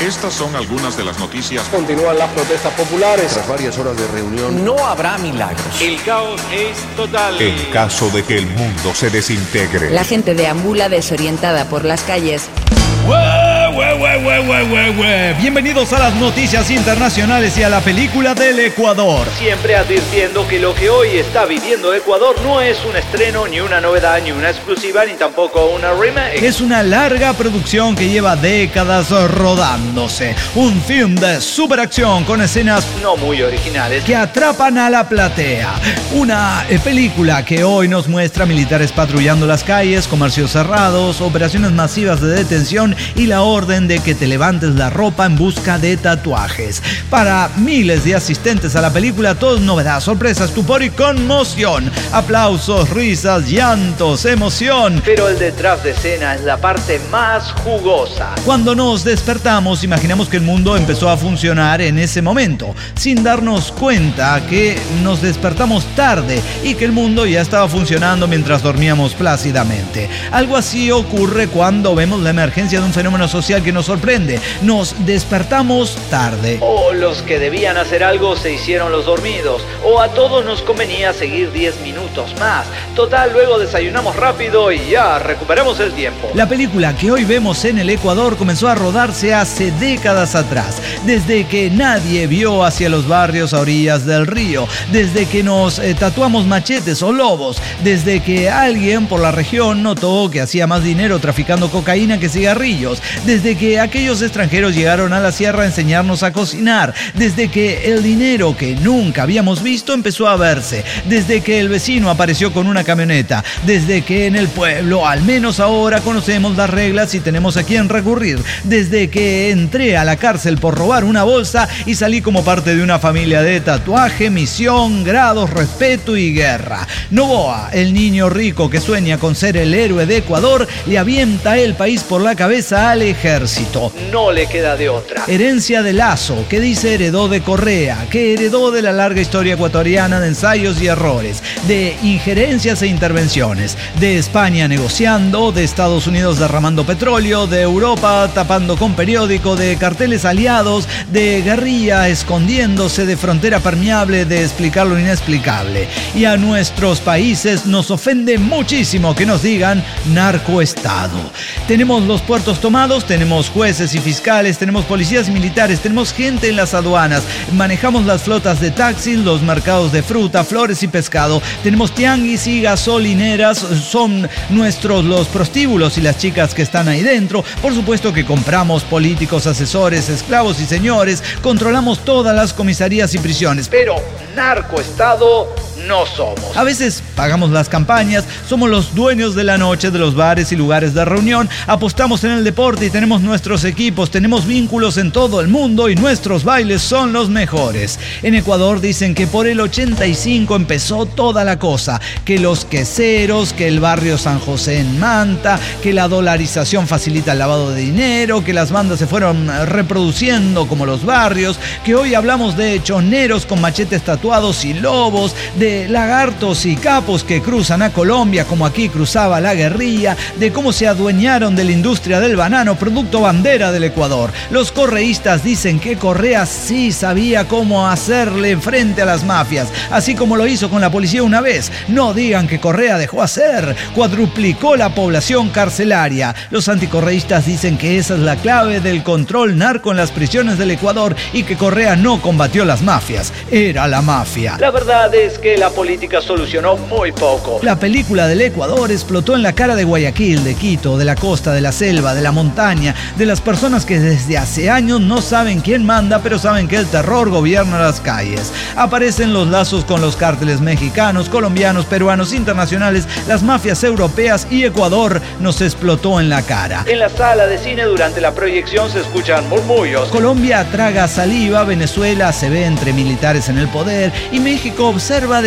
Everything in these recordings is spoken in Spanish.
Estas son algunas de las noticias. Continúan las protestas populares. Tras varias horas de reunión, no habrá milagros. El caos es total. En caso de que el mundo se desintegre. La gente deambula desorientada por las calles. Bienvenidos a las noticias internacionales y a la película del Ecuador. Siempre advirtiendo que lo que hoy está viviendo Ecuador no es un estreno, ni una novedad, ni una exclusiva, ni tampoco una remake. Es una larga producción que lleva décadas rodándose. Un film de superacción con escenas no muy originales que atrapan a la platea. Una película que hoy nos muestra militares patrullando las calles, comercios cerrados, operaciones masivas de detención y la orden de que te levantes la ropa en busca de tatuajes. Para miles de asistentes a la película, todo es novedad, sorpresa, estupor y conmoción. Aplausos, risas, llantos, emoción. Pero el detrás de escena es la parte más jugosa. Cuando nos despertamos, imaginamos que el mundo empezó a funcionar en ese momento, sin darnos cuenta que nos despertamos tarde y que el mundo ya estaba funcionando mientras dormíamos plácidamente. Algo así ocurre cuando vemos la emergencia de un fenómeno social que nos sorprende. Nos despertamos tarde. O los que debían hacer algo se hicieron los dormidos. O a todos nos convenía seguir 10 minutos más. Total, luego desayunamos rápido y ya recuperamos el tiempo. La película que hoy vemos en el Ecuador comenzó a rodarse hace décadas atrás. Desde que nadie vio hacia los barrios a orillas del río. Desde que nos tatuamos machetes o lobos. Desde que alguien por la región notó que hacía más dinero traficando cocaína que cigarrillos, desde que aquellos extranjeros llegaron a la sierra a enseñarnos a cocinar, desde que el dinero que nunca habíamos visto empezó a verse, desde que el vecino apareció con una camioneta, desde que en el pueblo, al menos ahora, conocemos las reglas y tenemos a quién recurrir, desde que entré a la cárcel por robar una bolsa y salí como parte de una familia de tatuaje, misión, grados, respeto y guerra. Noboa, el niño rico que sueña con ser el héroe de Ecuador, le avienta el país por la cabeza al ejército. No le queda de otra. Herencia de Lazo, que dice heredó de Correa, que heredó de la larga historia ecuatoriana de ensayos y errores, de injerencias e intervenciones, de España negociando, de Estados Unidos derramando petróleo, de Europa tapando con periódico, de carteles aliados, de guerrilla escondiéndose, de frontera permeable, de explicar lo inexplicable. Y a nuestros países nos ofende muchísimo que nos digan narcoestado. Tenemos los puertos tomados, tenemos jueces y fiscales, tenemos policías y militares, tenemos gente en las aduanas, manejamos las flotas de taxis, los mercados de fruta, flores y pescado, tenemos tianguis y gasolineras, son nuestros los prostíbulos y las chicas que están ahí dentro. Por supuesto que compramos políticos, asesores, esclavos y señores, controlamos todas las comisarías y prisiones, pero narcoestado no somos. A veces pagamos las campañas, somos los dueños de la noche, de los bares y lugares de reunión, apostamos en el deporte y tenemos nuestros equipos, tenemos vínculos en todo el mundo y nuestros bailes son los mejores. En Ecuador dicen que por el 85 empezó toda la cosa, que los queseros, que el barrio San José en Manta, que la dolarización facilita el lavado de dinero, que las bandas se fueron reproduciendo como los barrios, que hoy hablamos de choneros con machetes tatuados y lobos, de lagartos y capos que cruzan a Colombia como aquí cruzaba la guerrilla, de cómo se adueñaron de la industria del banano, producto bandera del Ecuador. Los correístas dicen que Correa sí sabía cómo hacerle frente a las mafias, así como lo hizo con la policía una vez. No digan que Correa dejó hacer, cuadruplicó la población carcelaria. Los anticorreístas dicen que esa es la clave del control narco en las prisiones del Ecuador y que Correa no combatió las mafias, era la mafia. La verdad es que la política solucionó muy poco. La película del Ecuador explotó en la cara de Guayaquil, de Quito, de la costa, de la selva, de la montaña, de las personas que desde hace años no saben quién manda, pero saben que el terror gobierna las calles. Aparecen los lazos con los cárteles mexicanos, colombianos, peruanos, internacionales, las mafias europeas y Ecuador nos explotó en la cara. En la sala de cine durante la proyección se escuchan murmullos. Colombia traga saliva, Venezuela se ve entre militares en el poder y México observa de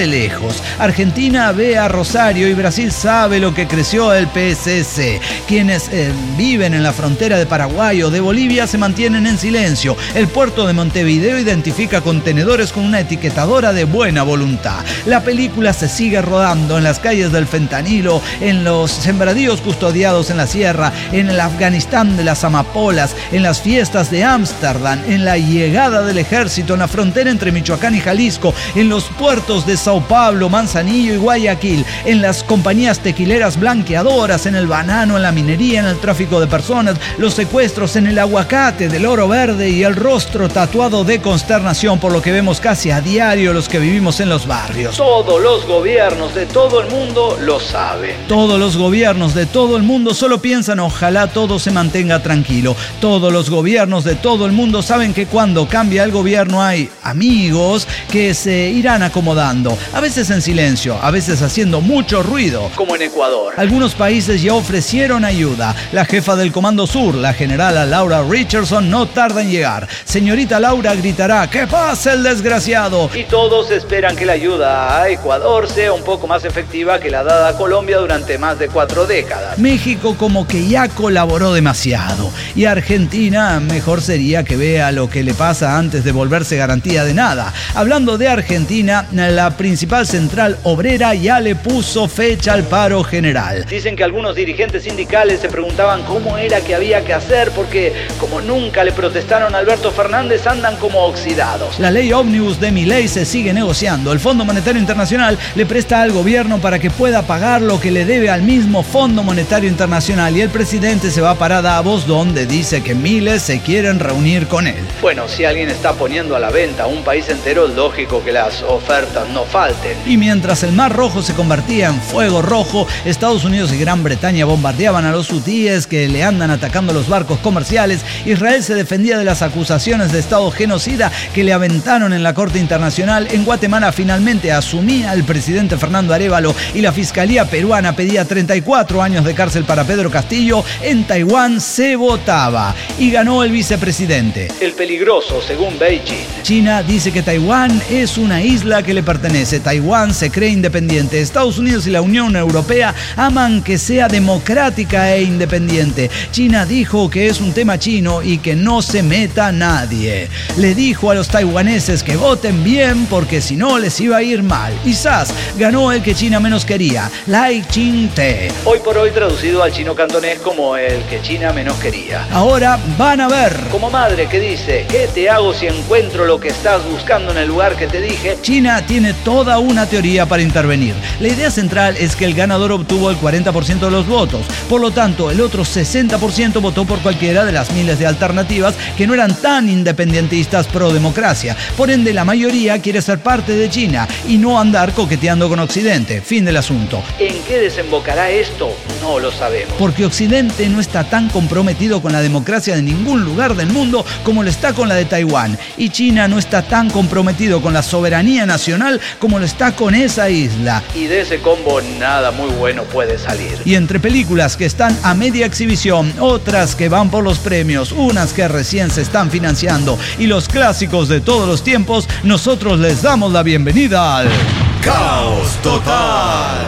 lejos. Argentina ve a Rosario y Brasil sabe lo que creció el PSC. Quienes viven en la frontera de Paraguay o de Bolivia se mantienen en silencio. El puerto de Montevideo identifica contenedores con una etiquetadora de buena voluntad. La película se sigue rodando en las calles del fentanilo, en los sembradíos custodiados en la sierra, en el Afganistán de las amapolas, en las fiestas de Ámsterdam, en la llegada del ejército, en la frontera entre Michoacán y Jalisco, en los puertos de Sao Paulo, Manzanillo y Guayaquil, en las compañías tequileras blanqueadoras, en el banano, en la minería, en el tráfico de personas, los secuestros, en el aguacate del oro verde y el rostro tatuado de consternación por lo que vemos casi a diario los que vivimos en los barrios. Todos los gobiernos de todo el mundo lo saben. Todos los gobiernos de todo el mundo solo piensan ojalá todo se mantenga tranquilo. Todos los gobiernos de todo el mundo saben que cuando cambia el gobierno hay amigos que se irán acomodando, a veces en silencio, a veces haciendo mucho ruido. Como en Ecuador. Algunos países ya ofrecieron ayuda. La jefa del Comando Sur, la generala Laura Richardson, no tarda en llegar. Señorita Laura gritará ¡que pase el desgraciado! Y todos esperan que la ayuda a Ecuador sea un poco más efectiva que la dada a Colombia durante más de 4 décadas. México como que ya colaboró demasiado. Y Argentina mejor sería que vea lo que le pasa antes de volverse garantía de nada. Hablando de Argentina, la principal central obrera ya le puso fecha al paro general. Dicen que algunos dirigentes sindicales se preguntaban cómo era que había que hacer porque como nunca le protestaron a Alberto Fernández andan como oxidados. La ley ómnibus de Milei se sigue negociando. El Fondo Monetario Internacional le presta al gobierno para que pueda pagar lo que le debe al mismo Fondo Monetario Internacional y el presidente se va para Davos donde dice que miles se quieren reunir con él. Bueno, si alguien está poniendo a la venta a un país entero, es lógico que las ofertas no falten. Y mientras el Mar Rojo se convertía en fuego rojo, Estados Unidos y Gran Bretaña bombardeaban a los hutíes que le andan atacando los barcos comerciales, Israel se defendía de las acusaciones de Estado genocida que le aventaron en la Corte Internacional. En Guatemala finalmente asumía el presidente Fernando Arévalo y la Fiscalía peruana pedía 34 años de cárcel para Pedro Castillo. En Taiwán se votaba y ganó el vicepresidente. El peligroso, según Beijing. China dice que Taiwán es una isla que le pertenece. Taiwán se cree independiente. Estados Unidos y la Unión Europea aman que sea democrática e independiente. China dijo que es un tema chino y que no se meta nadie. Le dijo a los taiwaneses que voten bien porque si no les iba a ir mal. Y ¡zas! Ganó el que China menos quería, Lai Ching-te. Hoy por hoy traducido al chino cantonés como el que China menos quería. Ahora van a ver. Como madre que dice, ¿qué te hago si encuentro lo que estás buscando en el lugar que te dije? China tiene toda una teoría para intervenir. La idea central es que el ganador obtuvo el 40% de los votos. Por lo tanto, el otro 60% votó por cualquiera de las miles de alternativas que no eran tan independentistas pro democracia. Por ende, la mayoría quiere ser parte de China y no andar coqueteando con Occidente. Fin del asunto. ¿En qué desembocará esto? No lo sabemos. Porque Occidente no está tan comprometido con la democracia de ningún lugar del mundo como lo está con la de Taiwán. Y China no está tan comprometido con la soberanía nacional como lo está con esa isla. Y de ese combo nada muy bueno puede salir. Y entre películas que están a media exhibición, otras que van por los premios, unas que recién se están financiando y los clásicos de todos los tiempos, nosotros les damos la bienvenida al Caos Total.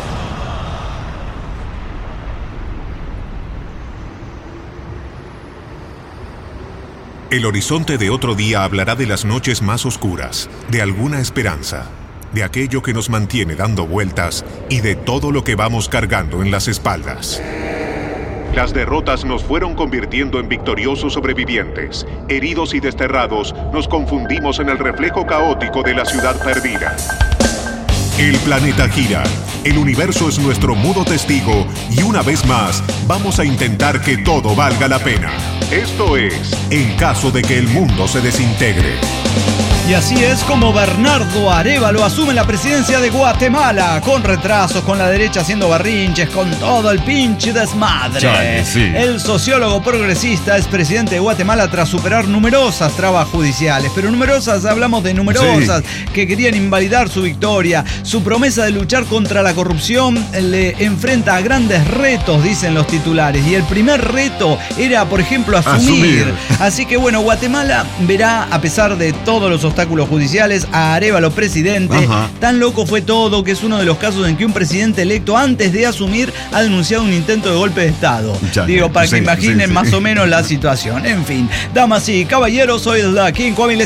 El horizonte de otro día hablará de las noches más oscuras, de alguna esperanza, de aquello que nos mantiene dando vueltas y de todo lo que vamos cargando en las espaldas. Las derrotas nos fueron convirtiendo en victoriosos sobrevivientes. Heridos y desterrados, nos confundimos en el reflejo caótico de la ciudad perdida. El planeta gira, el universo es nuestro mudo testigo y una vez más vamos a intentar que todo valga la pena. Esto es, en caso de que el mundo se desintegre. Y así es como Bernardo Arévalo asume la presidencia de Guatemala, con retrasos, con la derecha haciendo berrinches, con todo el pinche desmadre. Chale, sí. El sociólogo progresista es presidente de Guatemala tras superar numerosas trabas judiciales, pero numerosas, hablamos de numerosas, que querían invalidar su victoria. Su promesa de luchar contra la corrupción le enfrenta a grandes retos, dicen los titulares, y el primer reto era, por ejemplo, asumir. Así que bueno, Guatemala verá, a pesar de todos los obstáculos judiciales, a Arévalo presidente. Ajá. Tan loco fue todo que es uno de los casos en que un presidente electo antes de asumir ha denunciado un intento de golpe de Estado. Ya, Digo, para que sí, imaginen sí. más o menos la situación. En fin, damas y caballeros, hoy es la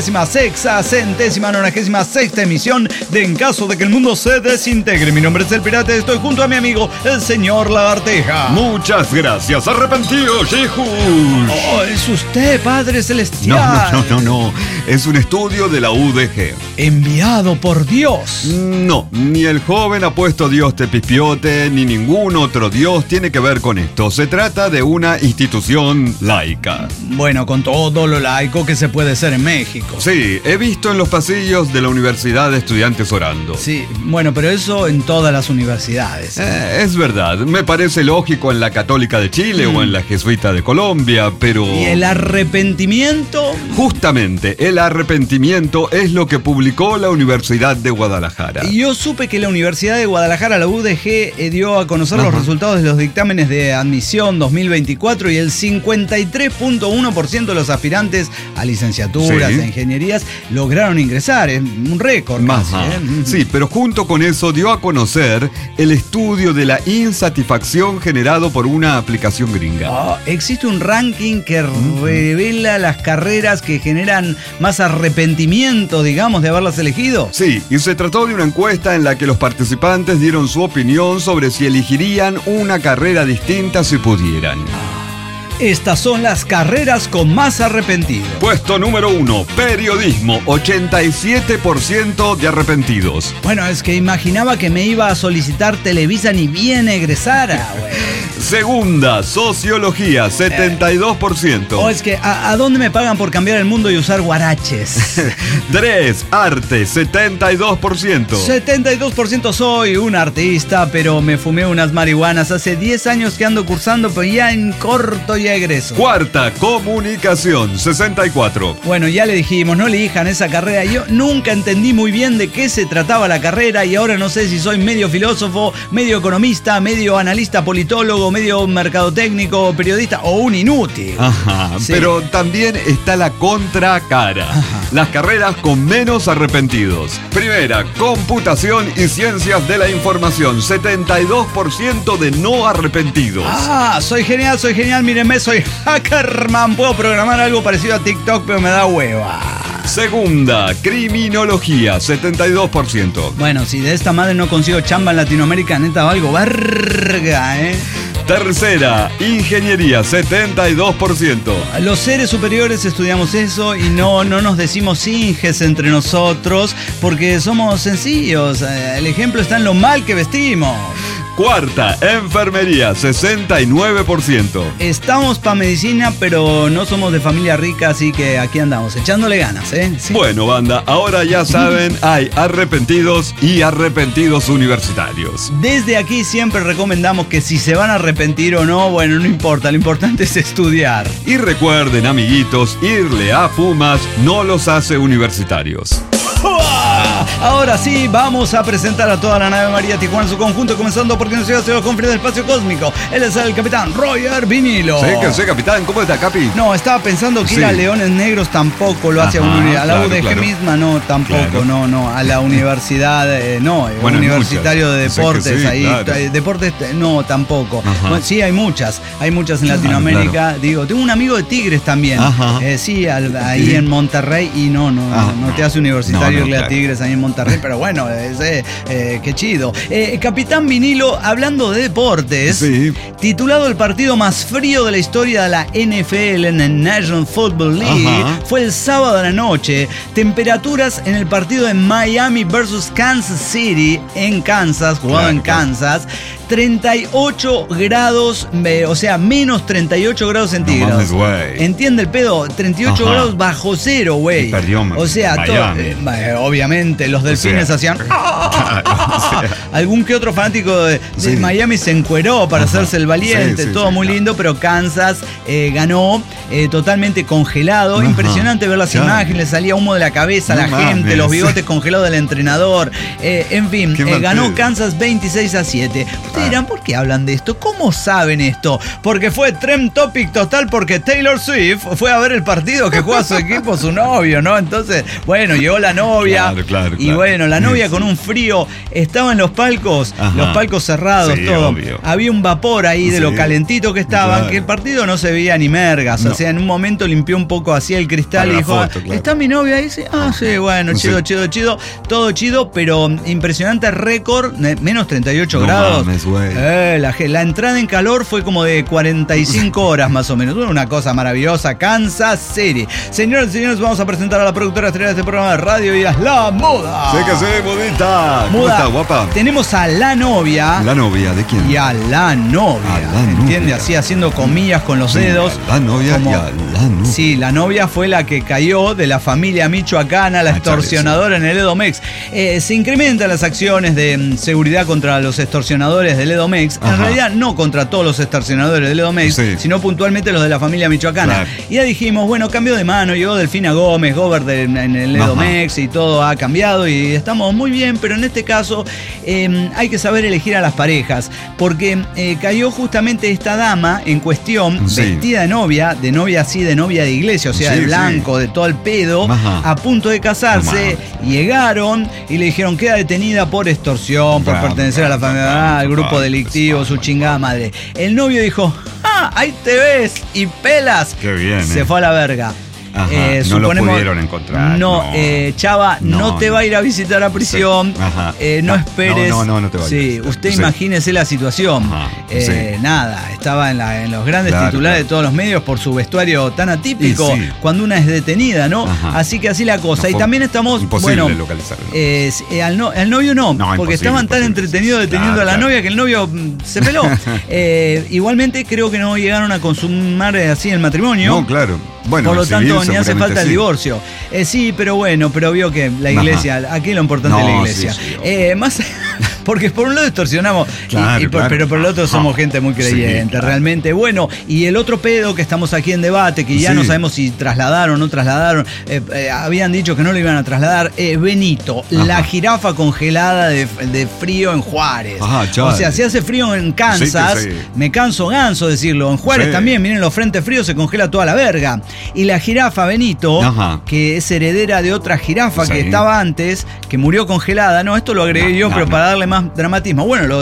56ª emisión de En caso de que el mundo se desintegre. Mi nombre es El Pirata y estoy junto a mi amigo, el señor Lagarteja. Muchas gracias, arrepentidos, hijos. Oh, es usted, Padre Celestial. No. Es un estudio de la UDG. Enviado por Dios. No, ni el joven apuesto Dios Tepipiote, ni ningún otro Dios tiene que ver con esto. Se trata de una institución laica. Bueno, con todo lo laico que se puede ser en México. Sí, he visto en los pasillos de la Universidad de Estudiantes orando. Sí, bueno, pero eso en todas las universidades. Es verdad, me parece lógico en la Católica de Chile o en la Jesuita de Colombia, pero... ¿Y el arrepentimiento? Justamente, el arrepentimiento es lo que publicó la Universidad de Guadalajara. Y yo supe que la Universidad de Guadalajara, la UDG, dio a conocer los resultados de los dictámenes de admisión 2024 y el 53.1% de los aspirantes a licenciaturas, Sí. a ingenierías, lograron ingresar. Es un récord casi, Ajá. ¿eh? Sí, pero junto con eso dio a conocer el estudio de la insatisfacción generado por una aplicación gringa. Existe un ranking que revela las carreras que generan más arrepentimiento, digamos, de haberlas elegido. Sí, y se trató de una encuesta en la que los participantes dieron su opinión sobre si elegirían una carrera distinta si pudieran. Estas son las carreras con más arrepentidos. Puesto número 1, periodismo, 87% de arrepentidos. Bueno, es que imaginaba que me iba a solicitar Televisa ni bien egresara, güey. Segunda, sociología, 72%. O es que, ¿a dónde me pagan por cambiar el mundo y usar guaraches? 3, arte, 72%. 72% soy un artista, pero me fumé unas marihuanas. Hace 10 años que ando cursando, pero ya en corto ya egreso. Cuarta, comunicación, 64%. Bueno, ya le dijimos, no elijan esa carrera. Yo nunca entendí muy bien de qué se trataba la carrera y ahora no sé si soy medio filósofo, medio economista, medio analista politólogo, medio mercadotécnico, periodista o un inútil. Ajá, Sí. pero también está la contracara. Las carreras con menos arrepentidos. Primera, computación y ciencias de la información, 72% de no arrepentidos. Soy genial, mírenme, soy hackerman. Puedo programar algo parecido a TikTok, pero me da hueva. Segunda, criminología, 72%. Bueno, si de esta madre no consigo chamba en Latinoamérica, neta valgo verga, ¿eh? Tercera, ingeniería, 72%. Los seres superiores estudiamos eso y no nos decimos inges entre nosotros porque somos sencillos. El ejemplo está en lo mal que vestimos. Cuarta, enfermería, 69%. Estamos pa' medicina, pero no somos de familia rica, así que aquí andamos, echándole ganas, ¿eh? Sí. Bueno, banda, ahora ya saben, hay arrepentidos y arrepentidos universitarios. Desde aquí siempre recomendamos que si se van a arrepentir o no, bueno, no importa, lo importante es estudiar. Y recuerden, amiguitos, irle a Pumas no los hace universitarios. Ahora sí, vamos a presentar a toda la nave María Tijuana en su conjunto, comenzando porque nos lleva hacia los confines del espacio cósmico. Él es el capitán Roger Vinilo. Sí, capitán, ¿cómo está, Capi? No, estaba pensando que Sí. ir a Leones Negros tampoco lo hace a una universidad. A la claro, UDG claro. misma no, tampoco, Claro. no. A la universidad, no. Bueno, Universitario de muchas. Sé Deportes, que sí, ahí. claro. Deportes, no, tampoco. Ajá. Bueno, sí, hay muchas en Latinoamérica. claro. Digo, tengo un amigo de Tigres también. Ajá. Sí, ahí Sí. en Monterrey y no te hace universitario No, irle a claro. Tigres ahí en Monterrey, pero bueno, qué chido. Capitán Vinilo, hablando de deportes, Sí. titulado el partido más frío de la historia de la NFL en el National Football League, Ajá. fue el sábado a la noche. Temperaturas en el partido de Miami versus Kansas City, en Kansas, jugado en Claro. Kansas, 38 grados, o sea, menos 38 grados centígrados. mames, güey. ¿Entiende el pedo? 38 Ajá. grados bajo cero, güey. Y perdió O sea, Miami. obviamente, los delfines hacían... Algún que otro fanático de Sí. Miami se encueró para Ajá. hacerse el valiente, Sí, todo muy claro. lindo, pero Kansas ganó totalmente congelado. Ajá. Impresionante ver las Claro. imágenes, salía humo de la cabeza, No la gente, mames. los bigotes congelados del entrenador. En fin, Qué mal ganó pedo. Kansas 26-7. dirán, ¿por qué hablan de esto? ¿Cómo saben esto? Porque fue trend topic total, porque Taylor Swift fue a ver el partido que juega su equipo, su novio, ¿no? Entonces, bueno, llegó la novia. Claro. Y bueno, la novia con un frío estaba en los palcos cerrados, Sí, todo. obvio. Había un vapor ahí de lo calentito que estaban, Claro. que el partido no se veía ni mergas. No. O sea, en un momento limpió un poco así el cristal Para y la dijo, foto, claro. ¿está mi novia ahí? Sí, sí, bueno, chido, Sí. chido. Todo chido, pero impresionante récord, menos 38 No grados. mames, güey. La entrada en calor fue como de 45 horas más o menos. Una cosa maravillosa, Kansas City. Señoras y señores, vamos a presentar a la productora estrella de este programa de radio y es La Muda. Sí que sí, mudita. ¿Cómo Muda, está, guapa? tenemos a la novia ¿La novia de quién? y a la novia. A la ¿Entiende? novia. Así haciendo comillas con los Sí, dedos. a la novia como- y a la novia. Sí, la novia fue la que cayó de la familia michoacana, la extorsionadora en el Edomex. Se incrementan las acciones de seguridad contra los extorsionadores del Edomex. Ajá. En realidad no contra todos los extorsionadores del Edomex, Sí. sino puntualmente los de la familia michoacana. Claro. Y ya dijimos, bueno, cambio de mano, llegó Delfina Gómez, en el Ajá. Edomex y todo ha cambiado y estamos muy bien, pero en este caso hay que saber elegir a las parejas, porque cayó justamente esta dama en cuestión, Sí. vestida de novia así, de novia de iglesia, o sea, Sí, de blanco, sí. de todo el pedo, Ajá. a punto de casarse. Llegaron y le dijeron, queda detenida por extorsión, por pertenecer a la familia, al grupo delictivo, su chingada madre. El novio dijo, ¡ah! Ahí te ves y pelas. Qué bien, Se fue a la verga. Ajá, no lo pudieron encontrar. No, Chava, no No, te va a ir a visitar a prisión. Sí, ajá. No No, esperes. no te va a ir a Sí, visitar. usted Sí. imagínese la situación. Ajá, sí. Nada, estaba en los grandes Claro, titulares claro. de todos los medios por su vestuario tan atípico Y sí. cuando una es detenida, ¿no? Ajá. Así que así la cosa. No, Y fue también estamos, imposible bueno, localizarlo. al novio no, No, porque imposible, estaban tan imposible. entretenidos deteniendo Claro, a la claro. novia que el novio se peló. Igualmente creo que no llegaron a consumar así el matrimonio. No, claro. Bueno, Por lo civil, tanto, ni hace seguramente falta el sí. divorcio. Sí, pero bueno, pero vio que la iglesia, aquí lo importante es la No, iglesia. sí, sí, Más, porque por un lado extorsionamos, Claro, claro. pero por el otro somos gente muy creyente, Sí, claro. realmente. Bueno, y el otro pedo que estamos aquí en debate, que ya Sí. no sabemos si trasladaron o no trasladaron, habían dicho que no lo iban a trasladar, Benito, la jirafa congelada de frío en Juárez. Ajá, o chale. sea, si hace frío en Kansas, Sí. me canso ganso decirlo, en Juárez Sí. también, miren los frentes fríos, se congela toda la verga. Y la jirafa Benito, Ajá. que es heredera de otra jirafa Sí. que estaba antes, que murió congelada. No, esto lo agregué yo, pero para darle más dramatismo. Bueno,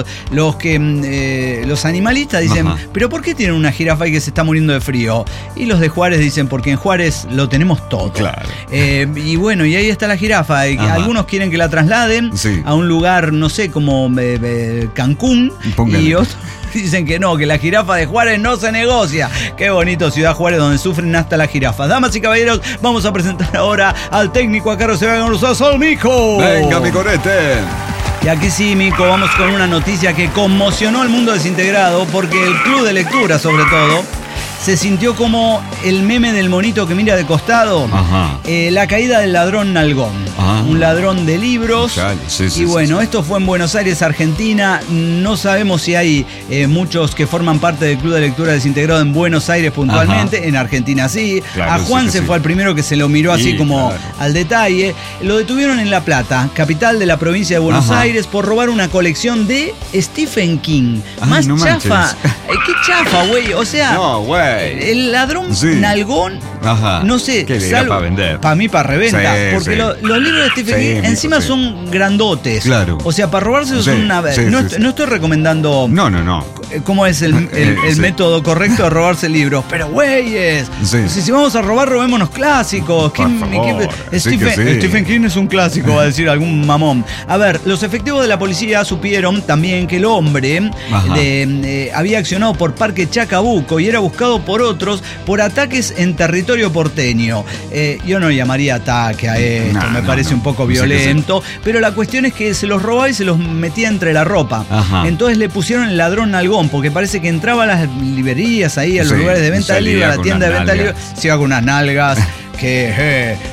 los animalistas dicen, Ajá. ¿pero por qué tienen una jirafa ahí que se está muriendo de frío? Y los de Juárez dicen, porque en Juárez lo tenemos todo. Claro. Y bueno, y ahí está la jirafa. Y Ajá. algunos quieren que la trasladen Sí. a un lugar, no sé, como Cancún. Póngale. Y otros dicen que no, que la jirafa de Juárez no se negocia. Qué bonito Ciudad Juárez, donde sufren hasta las jirafas. Damas y caballeros, vamos a presentar ahora al técnico a cargo se va con nosotros, al Mico. Venga, mi corete. Y aquí sí, Mico, vamos con una noticia que conmocionó al mundo desintegrado, porque el club de lectura, sobre todo, se sintió como el meme del monito que mira de costado. Ajá. La caída del ladrón Nalgón. Ah. Un ladrón de libros. Chale, sí, sí, y bueno, sí. esto fue en Buenos Aires, Argentina. No sabemos si hay muchos que forman parte del Club de Lectura Desintegrado en Buenos Aires puntualmente. Ajá. En Argentina sí. Claro, A Juan sí que se sí. fue al primero que se lo miró así Sí, como claro. al detalle. Lo detuvieron en La Plata, capital de la provincia de Buenos Ajá. Aires, por robar una colección de Stephen King. Ay, Más no chafa. manches. ¿Qué chafa, güey? O sea, No, güey. el ladrón Sí. Nalgón, Ajá. no sé, Que le era para vender. para mí, para reventa. Sí, porque sí. los libros de Stephen Sí, King mijo, encima sí. son grandotes. Claro. O sea, para robárselos Sí, son una vez. sí, no, sí, sí. no estoy recomendando No. cómo es el Sí. método correcto de robarse libros. Pero, güeyes, Sí. si vamos a robar, robémonos clásicos. Por favor, sí que sí. Stephen King es un clásico, va a decir algún mamón. A ver, los efectivos de la policía supieron también que el hombre Ajá. había accionado por Parque Chacabuco y era buscado por otros por ataques en territorio porteño. Yo no llamaría ataque a esto, No, me no, parece no. un poco Sí que sí. violento, pero la cuestión es que se los robaba y se los metía entre la ropa. Ajá. Entonces le pusieron el ladrón Nalgón, porque parece que entraba a las librerías ahí, a los Sí, lugares de venta de salía libros, a la con tienda de unas venta de libros, nalgas. se iba con unas nalgas. Que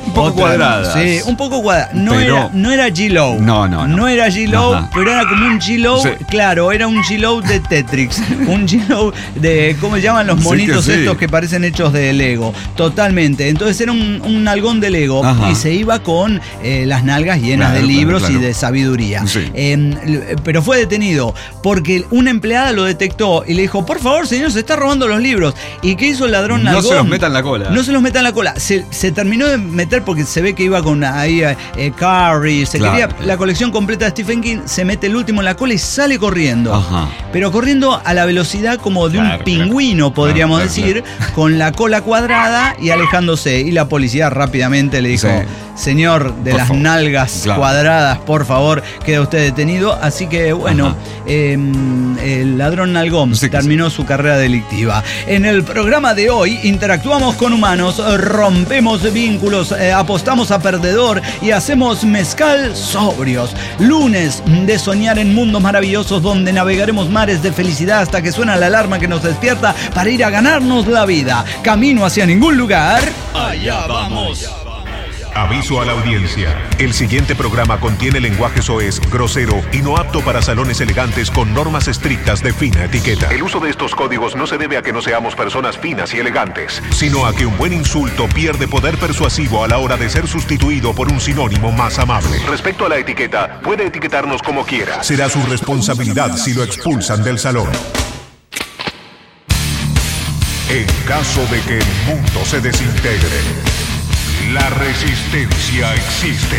Un poco cuadradas. Sí, un poco cuadrada. Pero No era G-Low. No era G-Low, Ajá. pero era como un G-Low, Sí. claro, era un G-Low de Tetris. Un G-Low de, ¿cómo se llaman los Sí que monitos sí. estos que parecen hechos de Lego? Totalmente. Entonces era un algón de Lego. Ajá. Y se iba con las nalgas llenas Claro, de libros claro. y de sabiduría. Sí. Pero fue detenido porque una empleada lo detectó y le dijo, por favor, señor, se está robando los libros. ¿Y qué hizo el ladrón No nalgón? se los meta en la cola. No se los meta en la cola. Se terminó de meter porque se ve que iba con ahí Carrie, se Claro. quería la colección completa de Stephen King, se mete el último en la cola y sale corriendo. Ajá. Pero corriendo a la velocidad como de Claro, un pingüino, podríamos claro, decir, con la cola cuadrada y alejándose. Y la policía rápidamente le dijo, Sí. señor de Por las favor. nalgas Claro. cuadradas, por favor, queda usted detenido. Así que bueno, Ajá. el ladrón nalgón Sí que terminó su carrera delictiva. En el programa de hoy interactuamos con humanos, rompemos vínculos, apostamos a perdedor y hacemos mezcal sobrios. Lunes de soñar en mundos maravillosos donde navegaremos mares de felicidad hasta que suena la alarma que nos despierta para ir a ganarnos la vida. Camino hacia ningún lugar. Allá vamos. Aviso a la audiencia. El siguiente programa contiene lenguaje soez, grosero y no apto para salones elegantes con normas estrictas de fina etiqueta. El uso de estos códigos no se debe a que no seamos personas finas y elegantes, sino a que un buen insulto pierde poder persuasivo a la hora de ser sustituido por un sinónimo más amable. Respecto a la etiqueta, puede etiquetarnos como quiera. Será su responsabilidad si lo expulsan del salón. En caso de que el mundo se desintegre, la resistencia existe.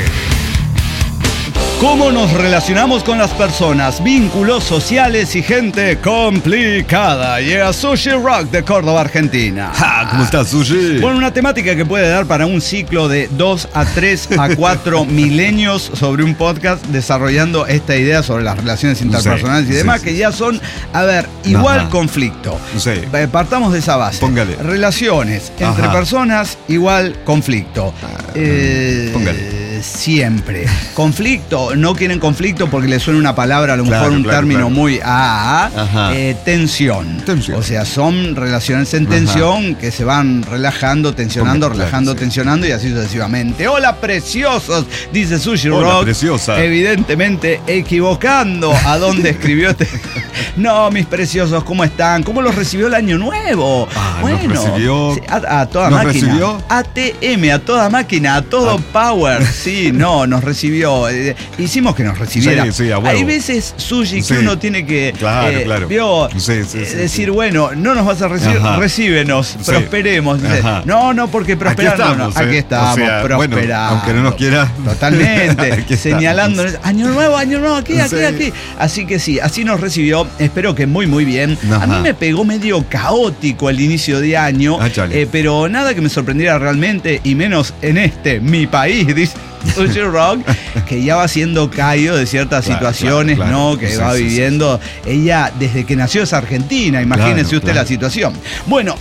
¿Cómo nos relacionamos con las personas? Vínculos sociales y gente complicada. Llega Sushi Rock de Córdoba, Argentina. ¿Cómo estás, Sushi? Bueno, una temática que puede dar para un ciclo de 2 a 3 a 4 milenios sobre un podcast desarrollando esta idea sobre las relaciones interpersonales y demás, sí, que sí. ya son, a ver, igual Ajá. conflicto. Sí. Partamos de esa base. Póngale. Relaciones entre Ajá. personas igual conflicto. Póngale. Siempre. Conflicto, no quieren conflicto porque les suena una palabra, a lo Claro, mejor un claro, término claro. muy Ajá. tensión. Tensión. O sea, son relaciones en tensión que se van relajando, tensionando, Claro, relajando, sí. tensionando y así sucesivamente. Hola, preciosos, dice Sushi Hola, Rock. preciosa. Evidentemente equivocando a dónde escribió este. No, mis preciosos, ¿cómo están? ¿Cómo los recibió el año nuevo? Nos recibió. Sí, a toda ¿Nos máquina. recibió? ATM, a toda máquina, a todo power. Sí, no, nos recibió. Hicimos que nos recibiera. Sí, a huevo. Hay veces, Sushi, que Sí. uno tiene que Claro. vio, Sí, decir, sí. bueno, no nos vas a recibir, Ajá. recíbenos, Sí. prosperemos. Dice, Ajá. no, porque prosperar aquí estamos, O sea, prosperando. bueno, aunque no nos quiera. Totalmente, Aquí estamos. señalándonos, año nuevo, aquí, Sí. aquí. Así que sí, así nos recibió, espero que muy, muy bien. Ajá. A mí me pegó medio caótico el inicio de año, chale. pero nada que me sorprendiera realmente, y menos en mi país, dice Sushi Rock, que ya va siendo caído de ciertas Claro, situaciones, claro, ¿no? claro. Que Sí, va sí, viviendo. Ella, desde que nació, es argentina, imagínese Claro, usted claro. la situación. Bueno,